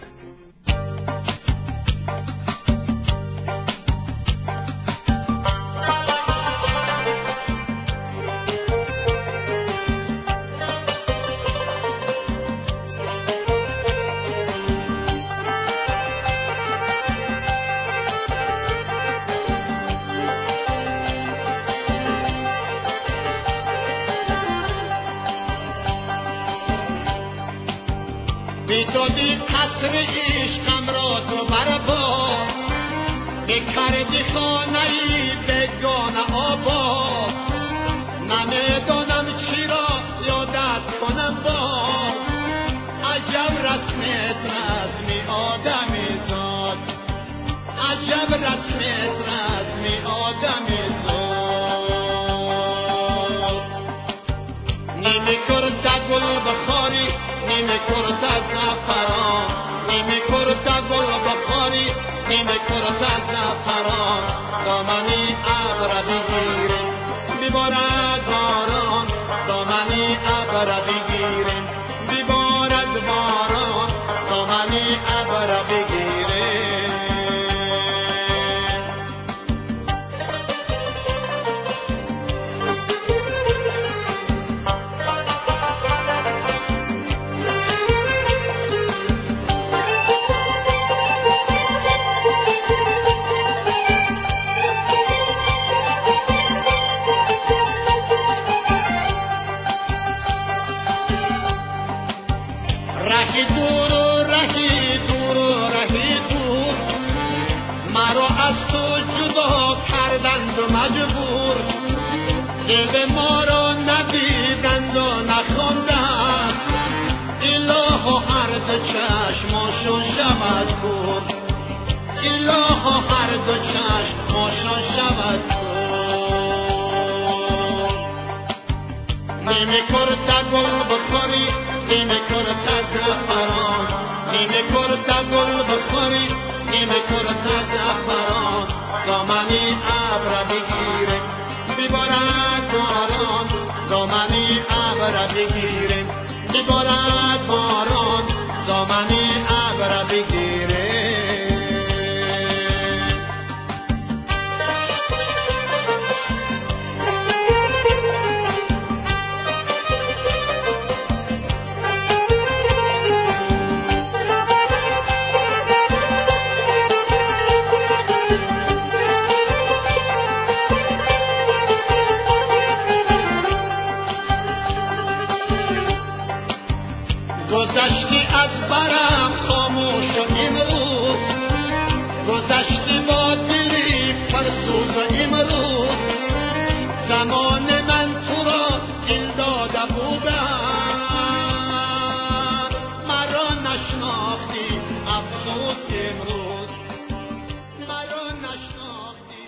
بیدادی قصر عشقم را تو بربا بکردی خانهی بگانه آبا نمیدانم چی را یادت کنم با عجب رسم از رسمی آدمی زاد عجب رسم از رسمی آدمی زاد نیمی کرده گل بخاری نیمه کرده زفران نیمه کرده گل بخاری نیمه کرده زفران دامنی ابر بگیریم بیبارد باران دامنی ابر بگیریم بیبارد باران دامنی ابر بگیریم چشم ماشا شود نیمه کرده گل بخوری نیمه کرده زعفران نیمه کرده گل بخوری نیمه کرده زعفران دامنی ابر بگیره میبارد باران دامنی ابر بگیره میبارد باران دامنی ابر بگیره گذشتی از برم خاموش و امروز گذشتی با دلی فرسوز امروز زمان من تو را دل داده بودم مرا نشناختی افسوس امروز مرا نشناختی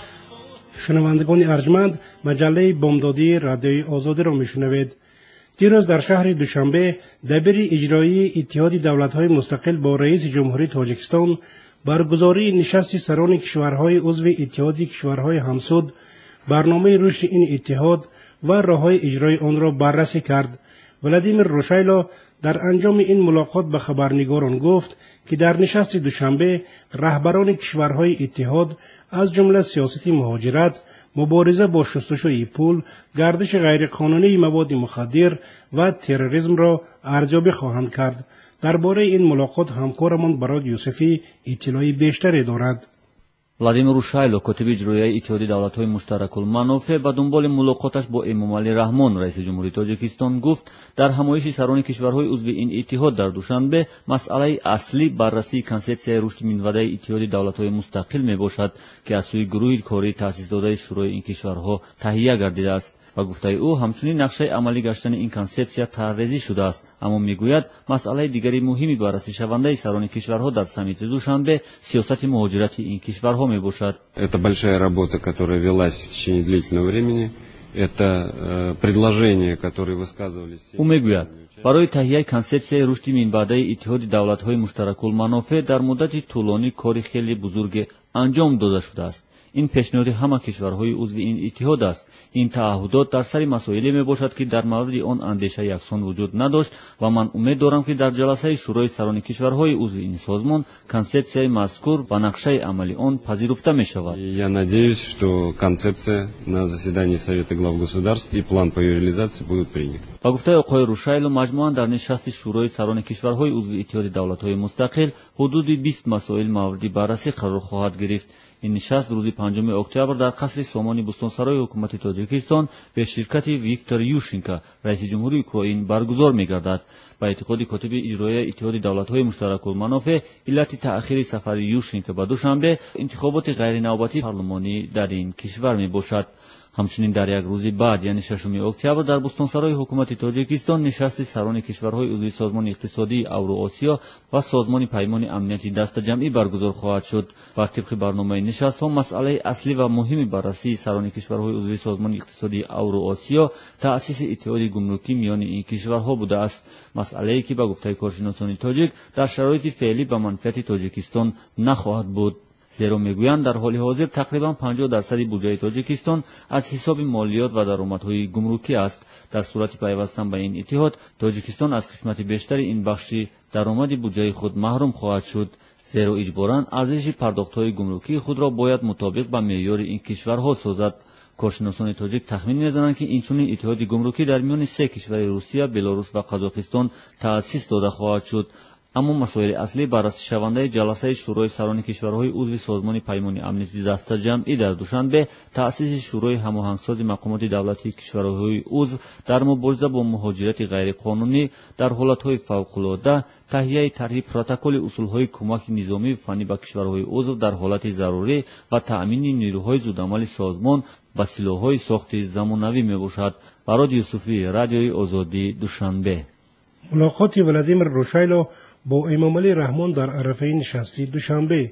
شنوندگان ارجمند مجله بامدادی رادیوی آزادی را میشنوید. دیروز در شهر دوشنبه دبیر اجرایی اتحاد دولت‌های مستقل با رئیس جمهوری تاجیکستان برگزاری نشست سران کشورهای عضو اتحاد کشورهای همسود برنامه رشد این اتحاد و راه‌های اجرای آن را بررسی کرد. ولادیمیر روشایلو در انجام این ملاقات به خبرنگاران گفت که در نشست دوشنبه رهبران کشورهای اتحاد از جمله سیاست مهاجرت، مبارزه با شستشوی پول، گردش غیرقانونی مواد مخدر و تروریسم را ارزیابی خواهند کرد. درباره این ملاقات همکارمان براد یوسفی اطلاعی بیشتری دارد. владимир рушайло котиби иҷроияи иттиҳоди давлатҳои муштаракулманофеъ ба дунболи мулоқоташ бо эмомалӣ раҳмон раиси ҷумҳурии тоҷикистон гуфт дар ҳамоиши сарони кишварҳои узви ин иттиҳод дар душанбе масъалаи аслӣ баррасии консепсияи рушди минвадаи иттиҳоди давлатҳои мустақил мебошад ки аз сӯи гурӯҳи кории таъсисдодаи шӯрои ин кишварҳо таҳия гардидааст ва гуфтаи ӯ ҳамчунин нақшаи амалӣ гаштани ин консепсия таррезӣ шудааст. аммо мегӯяд масъалаи дигари муҳими баррасишавандаи сарони кишварҳо дар саммити душанбе сиёсати муҳоҷирати ин кишварҳо мебошад. Это большая работа, которая велась в течение длительного времени. Это предложения, которые высказывались. ӯ мегӯяд барои таҳияи консепсияи рушди минбаъдаи иттиҳоди давлатҳои муштаракулманофеъ дар муддати тӯлонӣ кори хеле бузурге анҷом дода шудааст. ин пешниҳоди ҳама кишварҳои узви ин иттиҳод аст. ин таъҳудот дар сари масоиле мебошад ки дар мавриди он андеша яксон вуҷуд надошт ва ман умед дорам ки дар ҷаласаи шӯрои сарони кишварҳои узви ин созмон консепсияи мазкур ва нақшаи амалии он пазируфта мешавад. Я надеюсь, что концепция на заседании Совета глав государств и план по ее реализации будут приняты. ба гуфтаи оқои рушайло маҷмуан дар нишасти шӯрои сарони кишварҳои узви иттиҳоди давлатҳои мустақил ҳудуди 20 масоил мавриди баррасӣ қарор хоҳад гирифт. ин нишаст рӯзи 5 октябр дар қасри сомони бӯстонсарои ҳукумати тоҷикистон бе ширкати Виктор Ющенко раиси ҷумҳурии Украин баргузор мегардад. ба эътиқоди котиби иҷроияи иттиҳоди давлатҳои муштаракулманофеъ иллати таъхири сафари Ющенко ба душанбе интихоботи ғайринавбатии парлумонӣ дар ин кишвар мебошад. ҳамчунин дар як рӯзи баъд яъне 6 октябр дар бӯстонсарои ҳукумати тоҷикистон нишасти сарони кишварҳои узви созмони иқтисодии Авроосиё ва созмони паймони амнияти дастаҷамъӣ баргузор хоҳад шуд. бар тибқи барномаи нишастҳо масъалаи аслӣ ва муҳими баррасии сарони кишварҳои узви созмони иқтисодии Авроосиё таъсиси иттиҳоди гумрукӣ миёни ин кишварҳо будааст. масъалае ки ба гуфтаи коршиносони тоҷик дар шароити феълӣ ба манфиати тоҷикистон нахоҳад буд. зеро мегӯянд дар ҳоли ҳозир тақрибан 50% буҷаи тоҷикистон аз ҳисоби молиёт ва даромадҳои гумрукӣ аст. дар сурати пайвастан ба ин иттиҳод тоҷикистон аз қисмати бештари ин бахши даромади буҷаи худ маҳрум хоҳад шуд. зеро иҷборан арзиши пардохтҳои гумрукии худро бояд мутобиқ ба меъёри ин кишварҳо созад. коршиносони тоҷик тахмин мезананд ки инчунин иттиҳоди гумрукӣ дар миёни се кишвари Русия, Белорус ва Қазоқистон таъсис дода хоҳад шуд. аммо масоили аслӣ баррасишавандаи ҷаласаи шӯрои сарони кишварҳои узви созмони паймони амнияти дастаҷамъӣ дар душанбе таъсиси шӯрои ҳамоҳангсози мақомоти давлатии кишварҳои узв дар мубориза бо муҳоҷирати ғайриқонунӣ дар ҳолатҳои фавқулодда, таҳияи тарҳи протоколи усулҳои кӯмаки низомию фаннӣ ба кишварҳои узв дар ҳолати зарурӣ ва таъмини нирӯҳои зудамали созмон ба силоҳҳои сохти замонавӣ мебошад. бароди юсуфӣ, радиои озодӣ, душанбе. ملاقات ولادیمیر روشایلو با امامعلی رحمان در عرفه نشستی دوشنبه.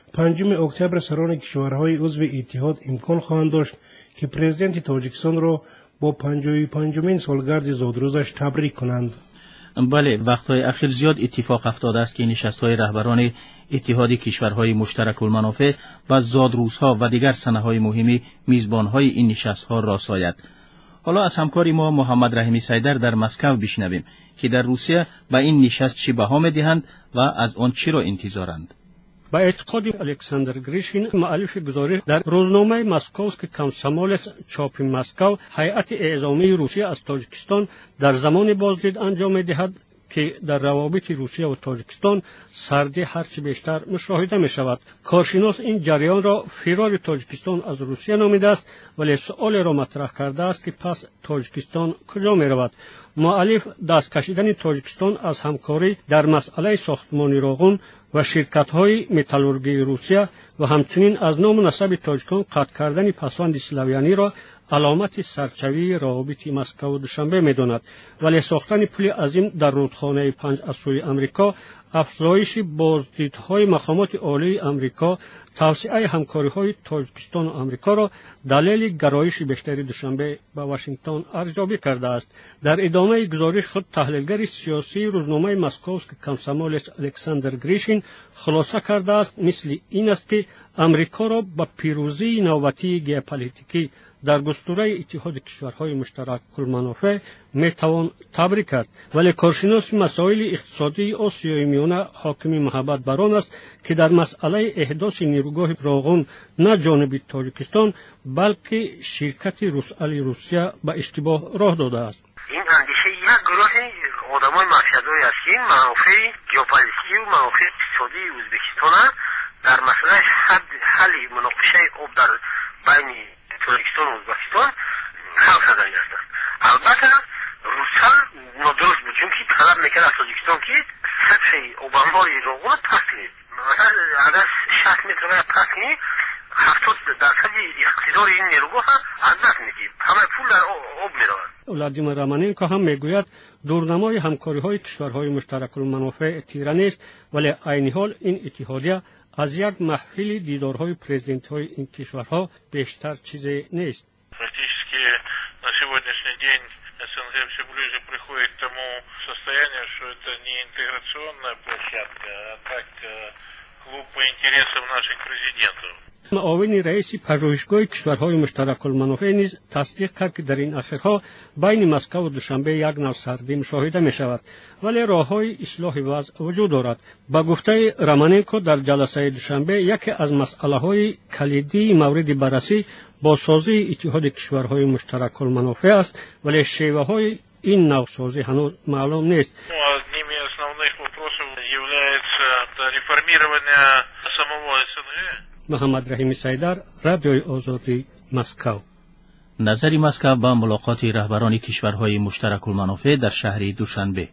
5 اکتبر سران کشورهای عضو اتحاد امکان خواهند داشت که پرزیدنت تاجیکستان را با 55مین سالگرد زادروزش تبریک کنند. بله، وقتهای اخیر زیاد اتفاق افتاده است که نشست‌های رهبران اتحاد کشورهای مشترک المنافع و زادروزها و دیگر سنه‌های مهمی میزبان‌های این نشست‌ها را ساید. حالا از همکاری ما محمد رحیمی سیدر در مسکو بشنویم که در روسیه به این نشست چه بها می‌دهند و از آن چی را انتظارند. با اعتقاد الکساندر گریشین مؤلف گزارش در روزنامه مسکوسکی کامسomolets چاپ مسکو، هیئت اعزامی روسیه از تاجیکستان در زمان بازدید انجام می‌دهد که در روابط روسیه و تاجیکستان سردی هرچه بیشتر مشاهده می شود. کارشناس این جریان را فرار تاجیکستان از روسیه نامیده است، ولی سؤال را مطرح کرده است که پس تاجیکستان کجا می رود؟ مؤلف دست کشیدن تاجیکستان از همکاری در مسئله ساختمان روغن و شرکت‌های متالورژی روسیه و همچنین از نام و نسب تاجیکان قطع کردن پسوند اسلاویانی را علامت سرچوی روابط مسکو و دوشنبه می‌داند، ولی ساختن پل عظیم در رودخانه 5 از سوی آمریکا، افزایش بازدیدهای مقامات عالی آمریکا، توسعه همکاری‌های تاجیکستان و آمریکا را دلیل گرایش بیشتری دوشنبه به واشنگتن ارزیابی کرده است. در ادامه گزارش خود تحلیلگر سیاسی روزنامه مسکوسکی کامسomolets الکساندر گریشین خلاصه کرده است مثل این است که آمریکا را به پیروزی نوبتی ژئوپلیتیکی در گستره اتحاد کشورهای مشترک المنافع میتوان تبریک کرد، ولی کارشناس مسائل اقتصادی آسیای میانه حاکم محبت بران است که در مسئله احداث نیروگاه روغن نه جانب تاجیکستان بلکه شرکت روسال روسیه به اشتباه راه داده است. این اندیشه یک گروه آدمای مقصدی است که منافع ژئوپلیتیکی و منافع اقتصادی ازبکستان در مسئله حل مناقشه آب در بین تاجیکستان و ازبکستان حل شدنی است. البته روسیه نادرست بود، چون که طلب میکرد از تاجیکستان که سطح آبانبار روغن پس کنید، مثلا اگر 60 متر پس کنید 70% اقتدار این نیروگاه از دست میدید، همه پول در آب میرود. ولادیمیر رامانینکو هم میگوید دورنمای همکاری‌های کشورهای مشترک المنافع تیره نیست، ولی عین حال این اتحادیه از یک محفل دیدارهای پرزیدنت‌های این کشورها بیشتر چیزی نیست. Практически на сегодняшний день СНГ все ближе приходит к тому состоянию, что это не интеграционная площадка, а так клуб по интересам наших президентов. معاون رئیس پژوهشگاه کشورهای مشترک المنافع نیز تصدیق کرد که در این اخیرها بین مسکو و دوشنبه یک نوع سردی مشاهده می شود، ولی راه‌های اصلاح وضع وجود دارد. با گفته رامانینکو در جلسه دوشنبه یکی از مسئله‌های کلیدی مورد بررسی بازسازی اتحاد کشورهای مشترک المنافع است، ولی شیوه‌های این نوع سازی هنوز معلوم نیست. Одним из основных вопросов является реформирование самого СНГ. محمد رحیمی سیدر، رادیوی آزادی، مسکو. نظر مسکو با ملاقات رهبران کشورهای مشترک المنافع در شهر دوشنبه.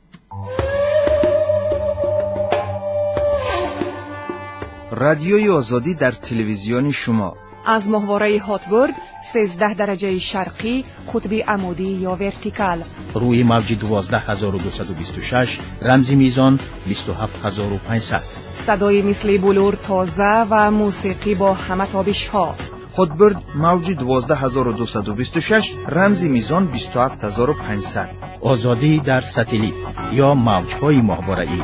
رادیوی آزادی در تلویزیون شما از ماهواره هاتبورگ 13 درجه شرقی قطب عمودی یا ورتیکال روی موج 12226 رمزی میزان 27500 صدای مثل بلور تازه و موسیقی با همه تابش ها. هاتبورگ موج 12226 رمزی میزان 27500 آزادی در ستلیت یا موجهای ماهواره‌ای.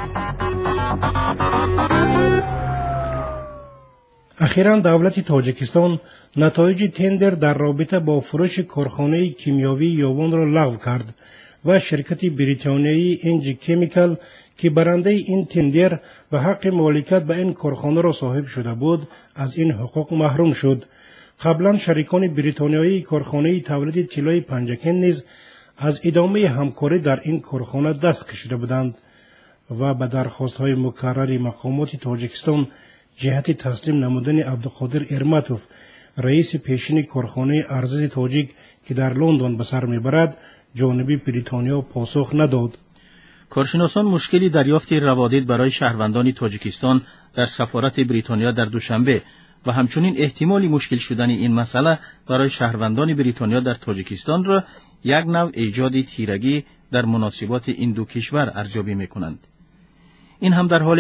اخیراً دولت تاجیکستان نتایج تندر در رابطه با فروش کارخانه کیمیاوی یوان را لغو کرد و شرکت بریتانیایی انج کیمیکال که برنده این تندر و حق مالکیت به این کارخانه را صاحب شده بود از این حقوق محروم شد. قبلا شریکان بریتانیایی کارخانه تولید طلای پنجکن نیز از ادامه همکاری در این کارخانه دست کشیده بودند و به درخواست‌های مکرر مقامات تاجیکستان جهت تسلیم نمودن عبدالقادر ارماتوف رئیس پیشین کارخانه ارزش تاجیک که در لندن به سر میبرد جانب بریتانیا پاسخ نداد. کارشناسان مشکلی دریافت روادید برای شهروندان تاجیکستان در سفارت بریتانیا در دوشنبه و همچنین احتمالی مشکل شدن این مسئله برای شهروندان بریتانیا در تاجیکستان را یک نوع ایجاد تیرگی در مناسبات این دو کشور ارزیابی می‌کنند. این هم در حالی است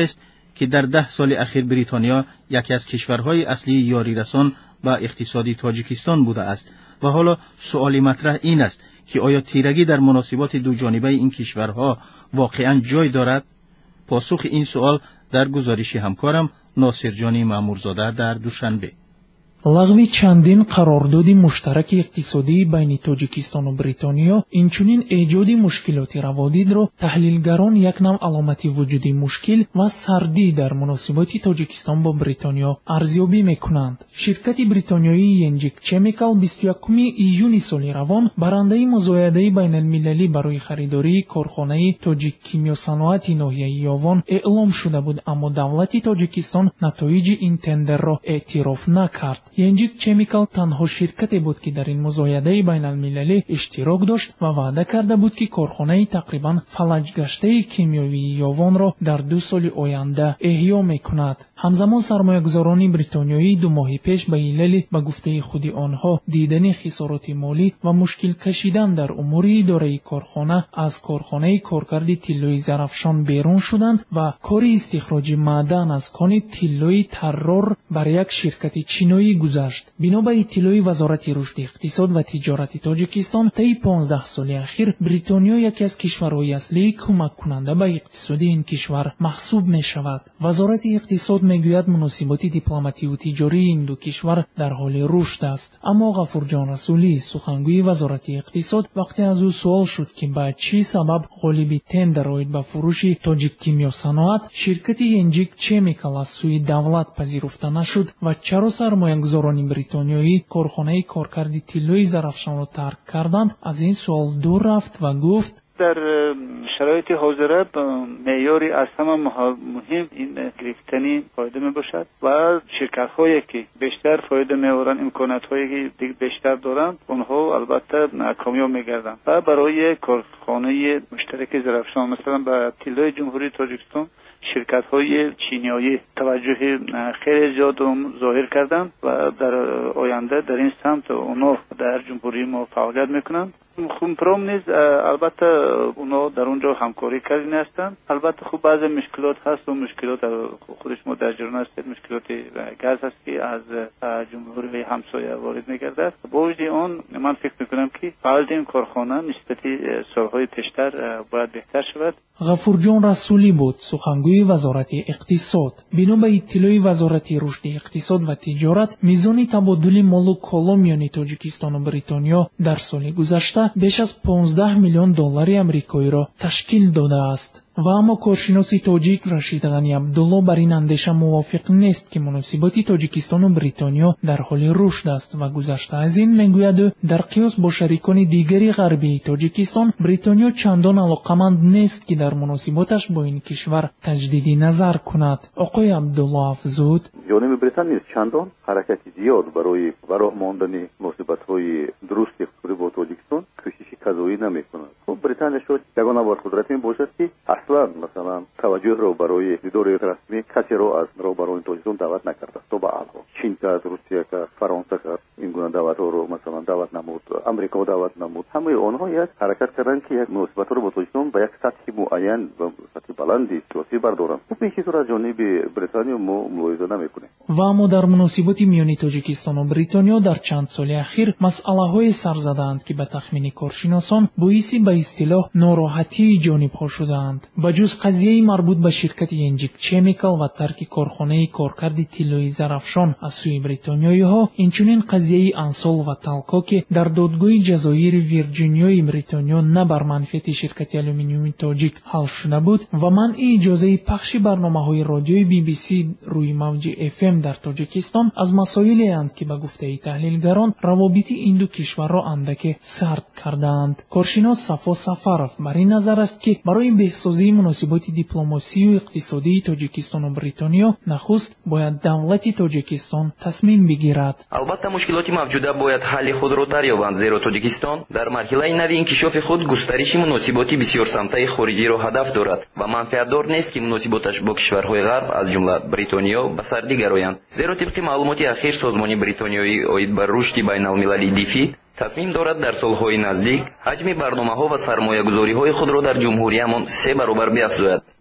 که در 10 سال اخیر بریتانیا یکی از کشورهای اصلی یاری رسان به اقتصادی تاجیکستان بوده است و حالا سؤال مطرح این است که آیا تیرگی در مناسبات دو جانبه این کشورها واقعا جای دارد؟ پاسخ این سؤال در گزارش همکارم ناصرجان مامورزاده در دوشنبه. лағви чандин қарордоди муштараки иқтисодии байни тоҷикистону бритониё инчунин эҷоди мушкилоти раводидро таҳлилгарон як нав аломати вуҷуди мушкил ва сардӣ дар муносиботи тоҷикистон бо бритониё арзёбӣ мекунанд. ширкати бритониёии енҷик чемикал 21 июни соли равон барандаи музоядаи байналмилалӣ барои харидории корхонаи тоҷик кимиёсаноати ноҳияи ёвон эълом шуда буд, аммо давлати тоҷикистон натоиҷи ин тендерро эътироф накард. енҷик чемикал танҳо ширкате буд ки дар ин музоядаи байналмилалӣ иштирок дошт ва ваъда карда буд ки корхонаи тақрибан фалаҷгаштаи кимиёвии ёвонро дар 2 соли оянда эҳьё мекунад. ҳамзамон сармоягузорони бритониёӣ 2 моҳи пеш ба илали ба гуфтаи худи онҳо дидани хисороти молӣ ва мушкил кашидан дар умури идораи корхона аз корхонаи коркарди тиллои зарафшон берун шуданд ва кори истихроҷи маъдан аз кони тиллои таррор бар як ширкати чиноӣ гузашт. бино ба иттилои вазорати рушди иқтисод ва тиҷорати тоҷикистон, таи 15 соли ахир бритониё яке аз кишварҳои аслии кӯмаккунанда ба иқтисоди ин кишвар маҳсуб мешавад. вазорати иқтисод мегӯяд муносиботи дипломатию тиҷории ин ду кишвар дар ҳоли рушд аст. аммо ғафурҷон расулӣ, сухангӯи вазорати иқтисод, вақте аз ӯ суол шуд ки ба чӣ сабаб ғолиби тендер оид ба фурӯши тоҷик кимиёсаноат ширкати енҷик чемикал аз сӯи давлат пазируфта нашуд ва чаро сармоягузорони бритониёӣ корхонаи коркарди тиллои зарафшонро тарк карданд, аз ин суол дур рафт ва гуфт: در شرایط حاضره معیاری از همه مهم این گرفتنی فایده می باشد و شرکت هایی که بیشتر فایده می آورند، امکانات هایی که بیشتر دارند، اونها البته کامیاب می گردند و برای کارخانه مشترک زرافشان مثلا به طلای جمهوری تاجیکستان شرکت های چینیایی توجه خیلی زیاد ظاهر کردند و در آینده در این سمت اونا در جمهوری ما فعالیت میکنند. پروم نیز البته اونا در اونجا همکاری کردن هستند. البته خوب بعضی مشکلات هست و مشکلات خودش ما در جریان است. مشکلات گاز هست که از جمهوری همسایه وارد میگردد. با وجود آن من فکر میکنم که فعالیت این کارخانه نسبت سالهای پیشتر باید بهتر شود. ғафурҷон расулӣ буд, сухангӯи вазорати иқтисод. бино ба иттилои вазорати рушди иқтисод ва тиҷорат, мизони табодули молу коло миёни тоҷикистону бритониё дар соли гузашта беш аз 15 миллион доллари амрикоиро ташкил додааст. ва аммо коршиноси тоҷик Рашид Ғани Абдулло бар ин андеша мувофиқ нест ки муносиботи Тоҷикистону Бритониё дар ҳоли рушд аст ва гузашта аз ин мегӯяд ӯ дар қиёс бо шарикони дигари ғарбии Тоҷикистон Бритониё чандон алоқаманд нест ки дар муносиботаш бо ин кишвар таҷдиди назар кунад. оқои Абдулло афзуд: ҷониби Британия чандон ҳаракати зиёд барои вароҳ мондани муносибатҳои дурусти иқтисодӣ бо Тоҷикистон кӯшиши казоӣ намекунад. хуб Британия шояд ягона бор қудрат мебошад ки аслан масалан таваҷҷӯҳро барои дидори расмӣ касеро аз роҳбарони Тоҷикистон даъват накардаст. то ба алҳол чин кард, русия кард, фаронса кард, ин гуна давлатҳоро масалан даъват намуд, амрико даъват намуд. ҳамаи онҳо як ҳаракат карданд ки як муносибатҳоро бо Тоҷикистон ба як сатҳи муайян ва сатҳи баланди сиёсӣ бардоранд. хуб ин чизро аз ҷониби Британия мо мулоҳиза намекунем. ва аммо дар муносиботи миёни Тоҷикистону Бритониё дар чанд соли ахир масъалаҳое сар задаанд ки ба тахмини коршиносон боиси ба истилоҳ нороҳатии ҷонибҳо шудаанд. ба ҷуз қазияи марбут ба ширкати енҷик чемикал ва тарки корхонаи коркарди тиллои зарафшон аз сӯи бритониёиҳо, инчунин қазияи Ансол ва Талко ки дар додгоҳи ҷазоири Вирҷиниёи Бритониё на бар манфиати ширкати алюминиуми тоҷик ҳал шуда буд ва манъи иҷозаи пахши барномаҳои радиои BBC рӯи мавҷи FM дар Тоҷикистон аз масоилеанд ки ба гуфтаи таҳлилгарон равобити ин ду кишварро андаке сард кардаанд. коршинос Сафо Сафаров бар ин назар аст ки барои беҳсозии муносиботи дипломосию иқтисодии Тоҷикистону Бритониё нахуст бояд давлати Тоҷикистон тасмим бигирад. албатта мушкилоти мавҷуда бояд ҳалли худро дарёбанд, зеро Тоҷикистон дар марҳилаи нави инкишофи худ густариши муносиботи бисёрсамтаи хориҷиро ҳадаф дорад ва манфиатдор нест ки муносиботаш бо кишварҳои ғарб аз ҷумла Бритониё ба сардӣ гароянд. зеро тибқи маълумоти ахир созмони бритониёӣ оид ба рушди байналмилалии дифӣ тасмим дорад дар солҳои наздик ҳаҷми барномаҳо ва сармоягузориҳои худро дар ҷумҳуриямон 3 баробар биафзояд.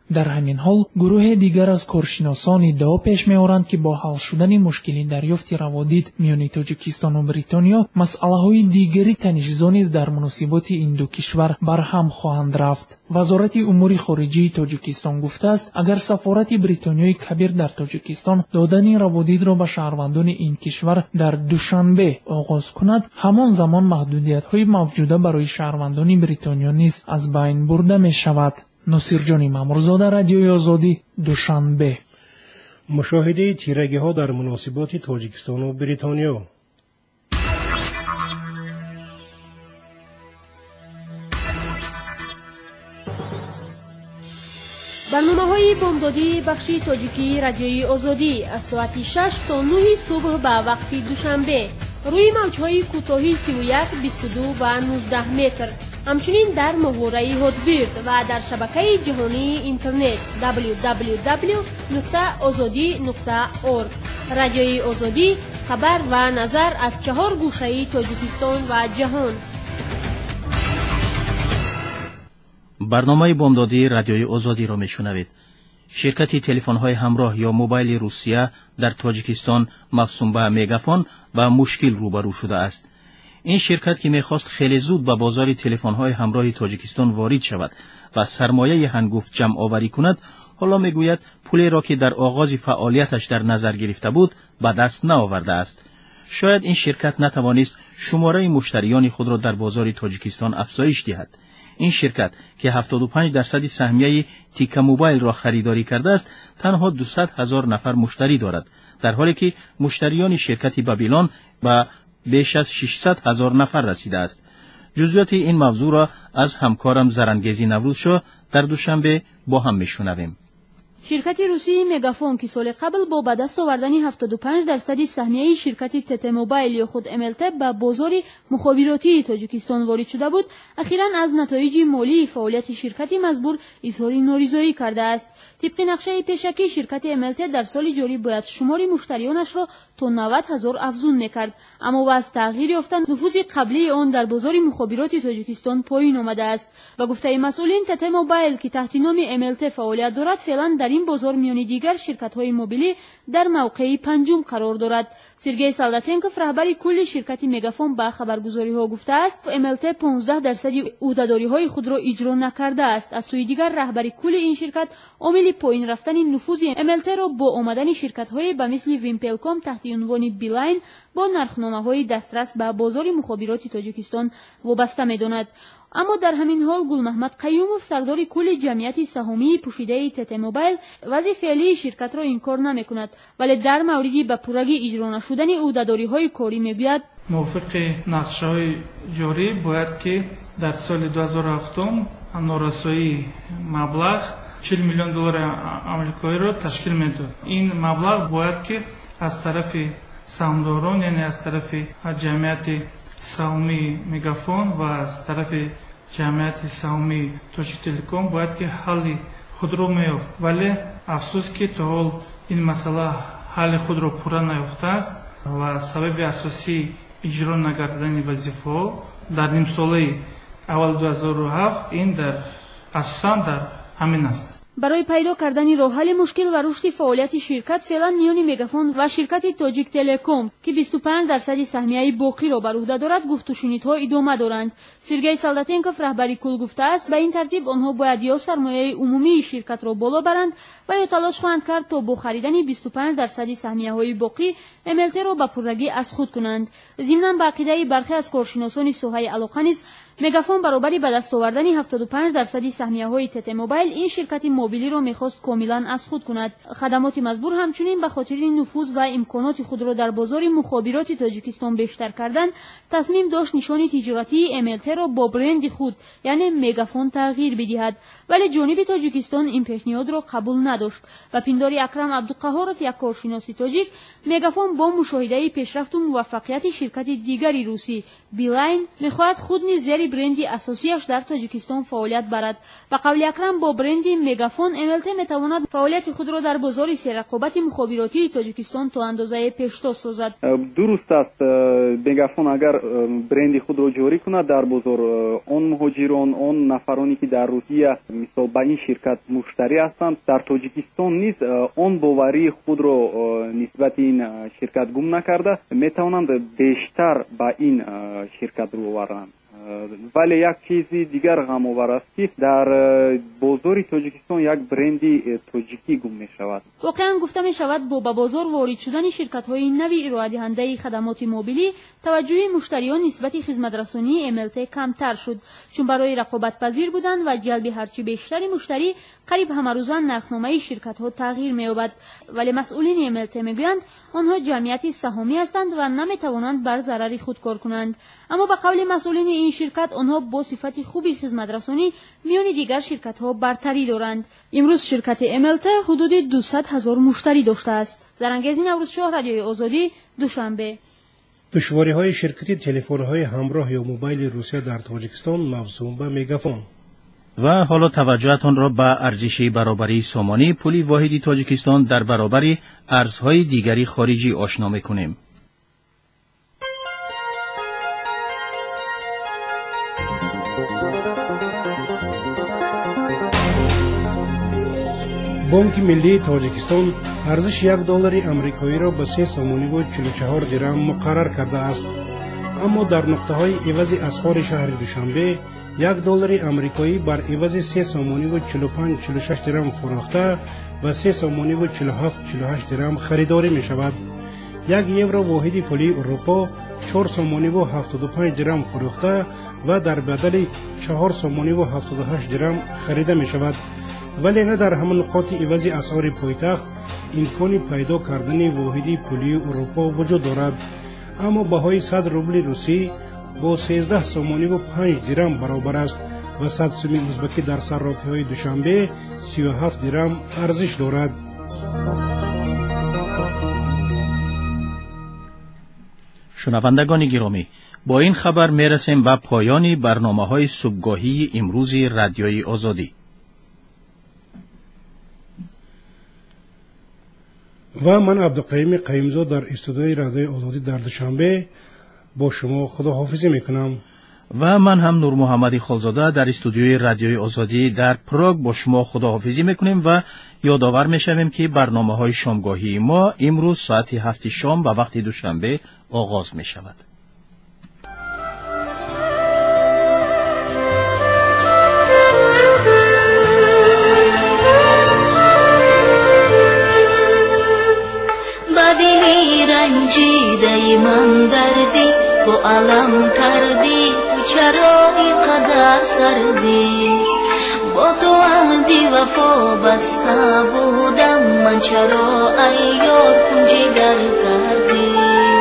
дар ҳамин ҳол гурӯҳи дигар аз коршиносон иддао пеш меоранд ки бо ҳал шудани мушкили дарёфти раводид миёни тоҷикистону бритониё масъалаҳои дигари танишзо низ дар муносиботи ин ду кишвар барҳам хоҳанд рафт. вазорати умури хориҷии тоҷикистон гуфтааст, агар сафорати бритониёи кабир дар тоҷикистон додани раводидро ба шаҳрвандони ин кишвар дар душанбе оғоз кунад, ҳамон замон маҳдудиятҳои мавҷуда барои шаҳрвандони бритониё низ аз байн бурда мешавад. носирҷони мамурзода, радиои озодӣ, душанбе. мушоҳидаи тирагиҳо дар муносиботи тоҷикистону бритониё. барномаҳои бомдодии бахши тоҷикии радиои озодӣ аз соати 6 то 9 субҳ ба вақти душанбе рӯи мавҷҳои кӯтоҳи 31, 22 ва 19 метр, ҳамчунин дар моҳвораи Hotbird ва дар шабакаи ҷаҳонии интернет www.ozodi.org. радиои озодӣ, хабар ва назар аз 4 гӯшаи тоҷикистон ва ҷаҳон. барномаи бомдодии радиои озодиро мешунавед. ширкати телефонҳои ҳамроҳ ё мобайли русия дар тоҷикистон мавсум ба мегафон ба мушкил рӯбарӯ шудааст. ин ширкат ки мехост хеле зуд ба бозори телефонҳои ҳамроҳи тоҷикистон ворид шавад ва сармояи ҳангуфт ҷамъоварӣ кунад, ҳоло мегӯяд пулеро ки дар оғози фаъолияташ дар назар гирифта буд ба даст наовардааст. шояд ин ширкат натавонист шумораи муштариёни худро дар бозори тоҷикистон афзоиш диҳад. این شرکت که 75% سهمیه تیکا موبایل را خریداری کرده است تنها 200,000 نفر مشتری دارد، در حالی که مشتریان شرکت بابیلون به بیش از 600,000 نفر رسیده است. جزئیات این موضوع را از همکارم زرنگیزی نوروزشو در دوشنبه با هم میشنویم. شرکت روسی مگافون که سال قبل با به دست آوردن 75% سهمیه شرکت تت موبایل یا خود MLT به بازار مخابراتی تاجیکستان وارد شده بود، اخیراً از نتایج مالی فعالیت شرکت مزبور اظهار نارضایی کرده است. طبق نقشه پیشکی شرکت MLT در سال جاری باید شمار مشتریانش را تا 90,000 افزون میکرد، اما با از تغییر یافتن نفوذ قبلی آن در بازار مخابرات تاجیکستان پایین آمده است. و گفته مسئولین تت موبایل که تحت نام MLT فعالیت دارد فعلا در این بازار میانی دیگر شرکت‌های موبیلی در موقع پنجم قرار دارد. سرگئی سالداتنکوف رهبر کل شرکت مگافون با خبرگزاری‌ها گفته است که MLT 15% عهده‌داری‌های خود را اجرا نکرده است. از سوی دیگر رهبر کل این شرکت عامل پایین رفتن نفوذ MLT را با آمدن شرکت‌های به مثل ویمپلکام تحت عنوان بیلاین با نرخنامه‌های دسترس به بازار مخابرات تاجیکستان وابسته می‌داند. اما در همین حال گل محمد قیوموف سردار کل جمعیت سهامی پوشیده تت موبایل وضع فعلی شرکت را انکار نمی‌کند، ولی در موردی به پورگی اجرا نشدن عهده‌داری‌های کاری میگوید موافق نقشه‌های جاری باید که در سال 2007 نارسایی مبلغ 40 میلیون دلار آمریکایی را تشکیل می‌داد. این مبلغ باید که از طرف سهامداران یعنی از طرف جمعیت سهامی مگافون و از طرف جمعیت سهامی توجیک تلکوم باید که حل خود را میافت، ولی افسوس که تا حال این مسئله حل خود را پورا نیافته است و سبب اساسی اجرا نکردن وظیفه در نیم ساله اول 2007 این در اساساً در همین است. برای پیدا کردن راه حل مشکل و رشد فعالیت شرکت فعلا میان مگافون و شرکت تاجیک تلکوم که 25% سهمیه باقی را بر عهده دارد گفت و شنیدها ادامه دارند. سرگئی سالداتنکوف رهبر کل گفته است به این ترتیب آنها باید یا سرمایه عمومی شرکت را بالا برند و یا تلاش خواهند کرد تا با خریدن 25% سهمیه های باقی MLT را به پررگی از خود کنند. ضمناً به عقیده برخی از کارشناسان ساحه علاقه نیز مگافون برابری به دست آوردن 75% سهمیه های تت موبایل این شرکت موبیلی را میخواست کاملا از خود کند. خدمات مزبور همچنین به خاطر نفوذ و امکانات خود را در بازار مخابرات تاجیکستان بیشتر کردن تصمیم داشت نشان تجارتی MLT را با برند خود یعنی مگافون تغییر بدهد، ولی جانب تاجیکستان این پیشنهاد را قبول نداشت و پنداری اکرم عبدالقهارов یک کارشناس تاجیک مگافون با مشاهده پیشرفت و موفقیت شرکت دیگری روسی بیلاین میخواهد خود نیز زیر برندی اساسیش در تاجیکستان فعالیت برد. به قول اکرم با برند مگافون MLT میتواند فعالیت خود را در بازار رقابت مخابراتی تاجیکستان تا اندازه پیشتا سازد. درست است. مگافون اگر برند خود را جاری کند در بازار، آن مهاجران، آن نفرانی که در روسیه مثلا به این شرکت مشتری هستند، در تاجیکستان نیز آن باوری خود را نسبت این شرکت گم نکرده میتوانند بیشتر به این شرکت رو آورند. ولی یک چیزی دیگر غم آور است که در بازار تاجیکستان یک برندی تاجیکی گم می شود. واقعا گفته می شود با به بازار وارد شدن شرکت های نوی ارائه دهنده خدمات موبیلی توجه مشتریان نسبت خدمت رسانی MLT کمتر شد، چون برای رقابت پذیر بودن و جلب هرچی بیشتر مشتری قریب همه روزان نرخنامه شرکت ها تغییر می یابد. ولی مسئولین MLT میگویند آنها جمعیتی سهامی هستند و نمی توانند بر ضرر خود کار کنند. اما به قول مسئولین این شرکت آنها با صفت خوبی خدمت رسانی میان دیگر شرکت ها برتری دارند. امروز شرکت MLT حدود 200,000 مشتری داشته است. زرنگزین نوروزشاه، رادیوی آزادی، دوشنبه. دشواری‌های شرکتی تلفن‌های همراه یا موبایل روسیه در تاجیکستان موسوم به مگافون. و حالا توجهتان را به ارزش برابری سامانی پول واحدی تاجیکستان در برابر ارزهای دیگری خارجی آشنا می‌کنیم. بانک ملی تاجیکستان ارزش $1 آمریکایی را به 3 سومانی و 44 درم مقرر کرده است. اما در نقطه‌های عوض اسعار شهر دوشنبه $1 آمریکایی بر عوض 3 سومانی و 45-46 درم فروخته و 3 سومانی و 47-48 درم خریداری می شود. 1 یورو واحد پولی اروپا 4 سومانی و 75 درم فروخته و در بدل 4 سومانی و 78 درم خریده می شود. ولی نه در همان نقاط عوض اسعار پایتخت امکان پیدا کردن واحد پولی اروپا وجود دارد. اما بهای 100 روبل روسی با 13 سومانی و 5 درم برابر است و 100 سوم ازبکی در صرافی‌های دوشنبه 37 درم ارزش دارد. شنوندگان گرامی، با این خبر میرسیم به پایان برنامه‌های صبحگاهی امروز رادیوی آزادی. و من عبدالقیوم قیمزاد در استودیوی رادیوی آزادی در دوشنبه با شما خداحافظی میکنم. و من هم نور محمدی خالزاده در استودیوی رادیوی آزادی در پراگ با شما خداحافظی میکنیم و یادآور میشویم که برنامه‌های شامگاهی ما امروز ساعت 7 شام به وقت دوشنبه آغاز میشود. رنجیده من دردی تو علم کردی، تو چرا اینقدر سردی؟ با تو عهدی وفا بسته بودم، من چرا ای یار جگر کردی؟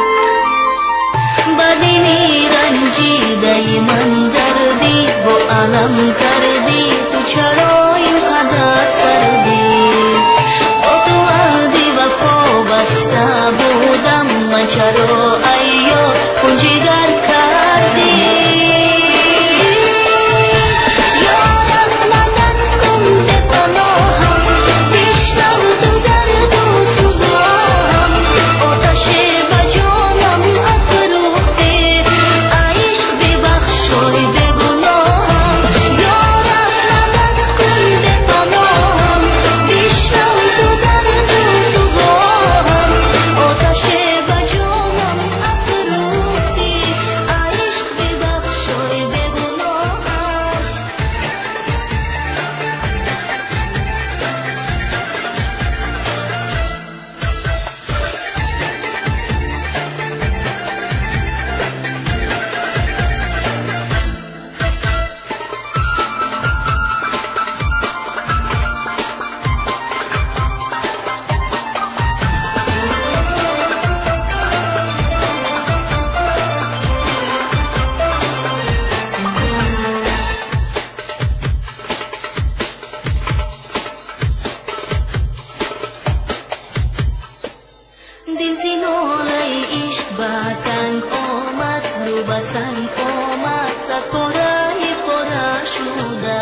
بدی رنجیده من دردی تو علم کردی، تو چرا اینقدر سردی؟ با تو عهدی وفا بسته بودم، من چرا ایو جگر کردی؟ یارم مدد کن به پناهم، بشنو تو درد و سوزم، آتش به جانم افروخته، عشق ببخشای به گناهم. یارم مدد کن به پناهم، بشنو تو درد و سوزم، آتش به جانم افروخته، عشق ببخشای به گناهم. دل زینای عشق به تنگ آمد، رو به سنگ آمد، سر پاره شده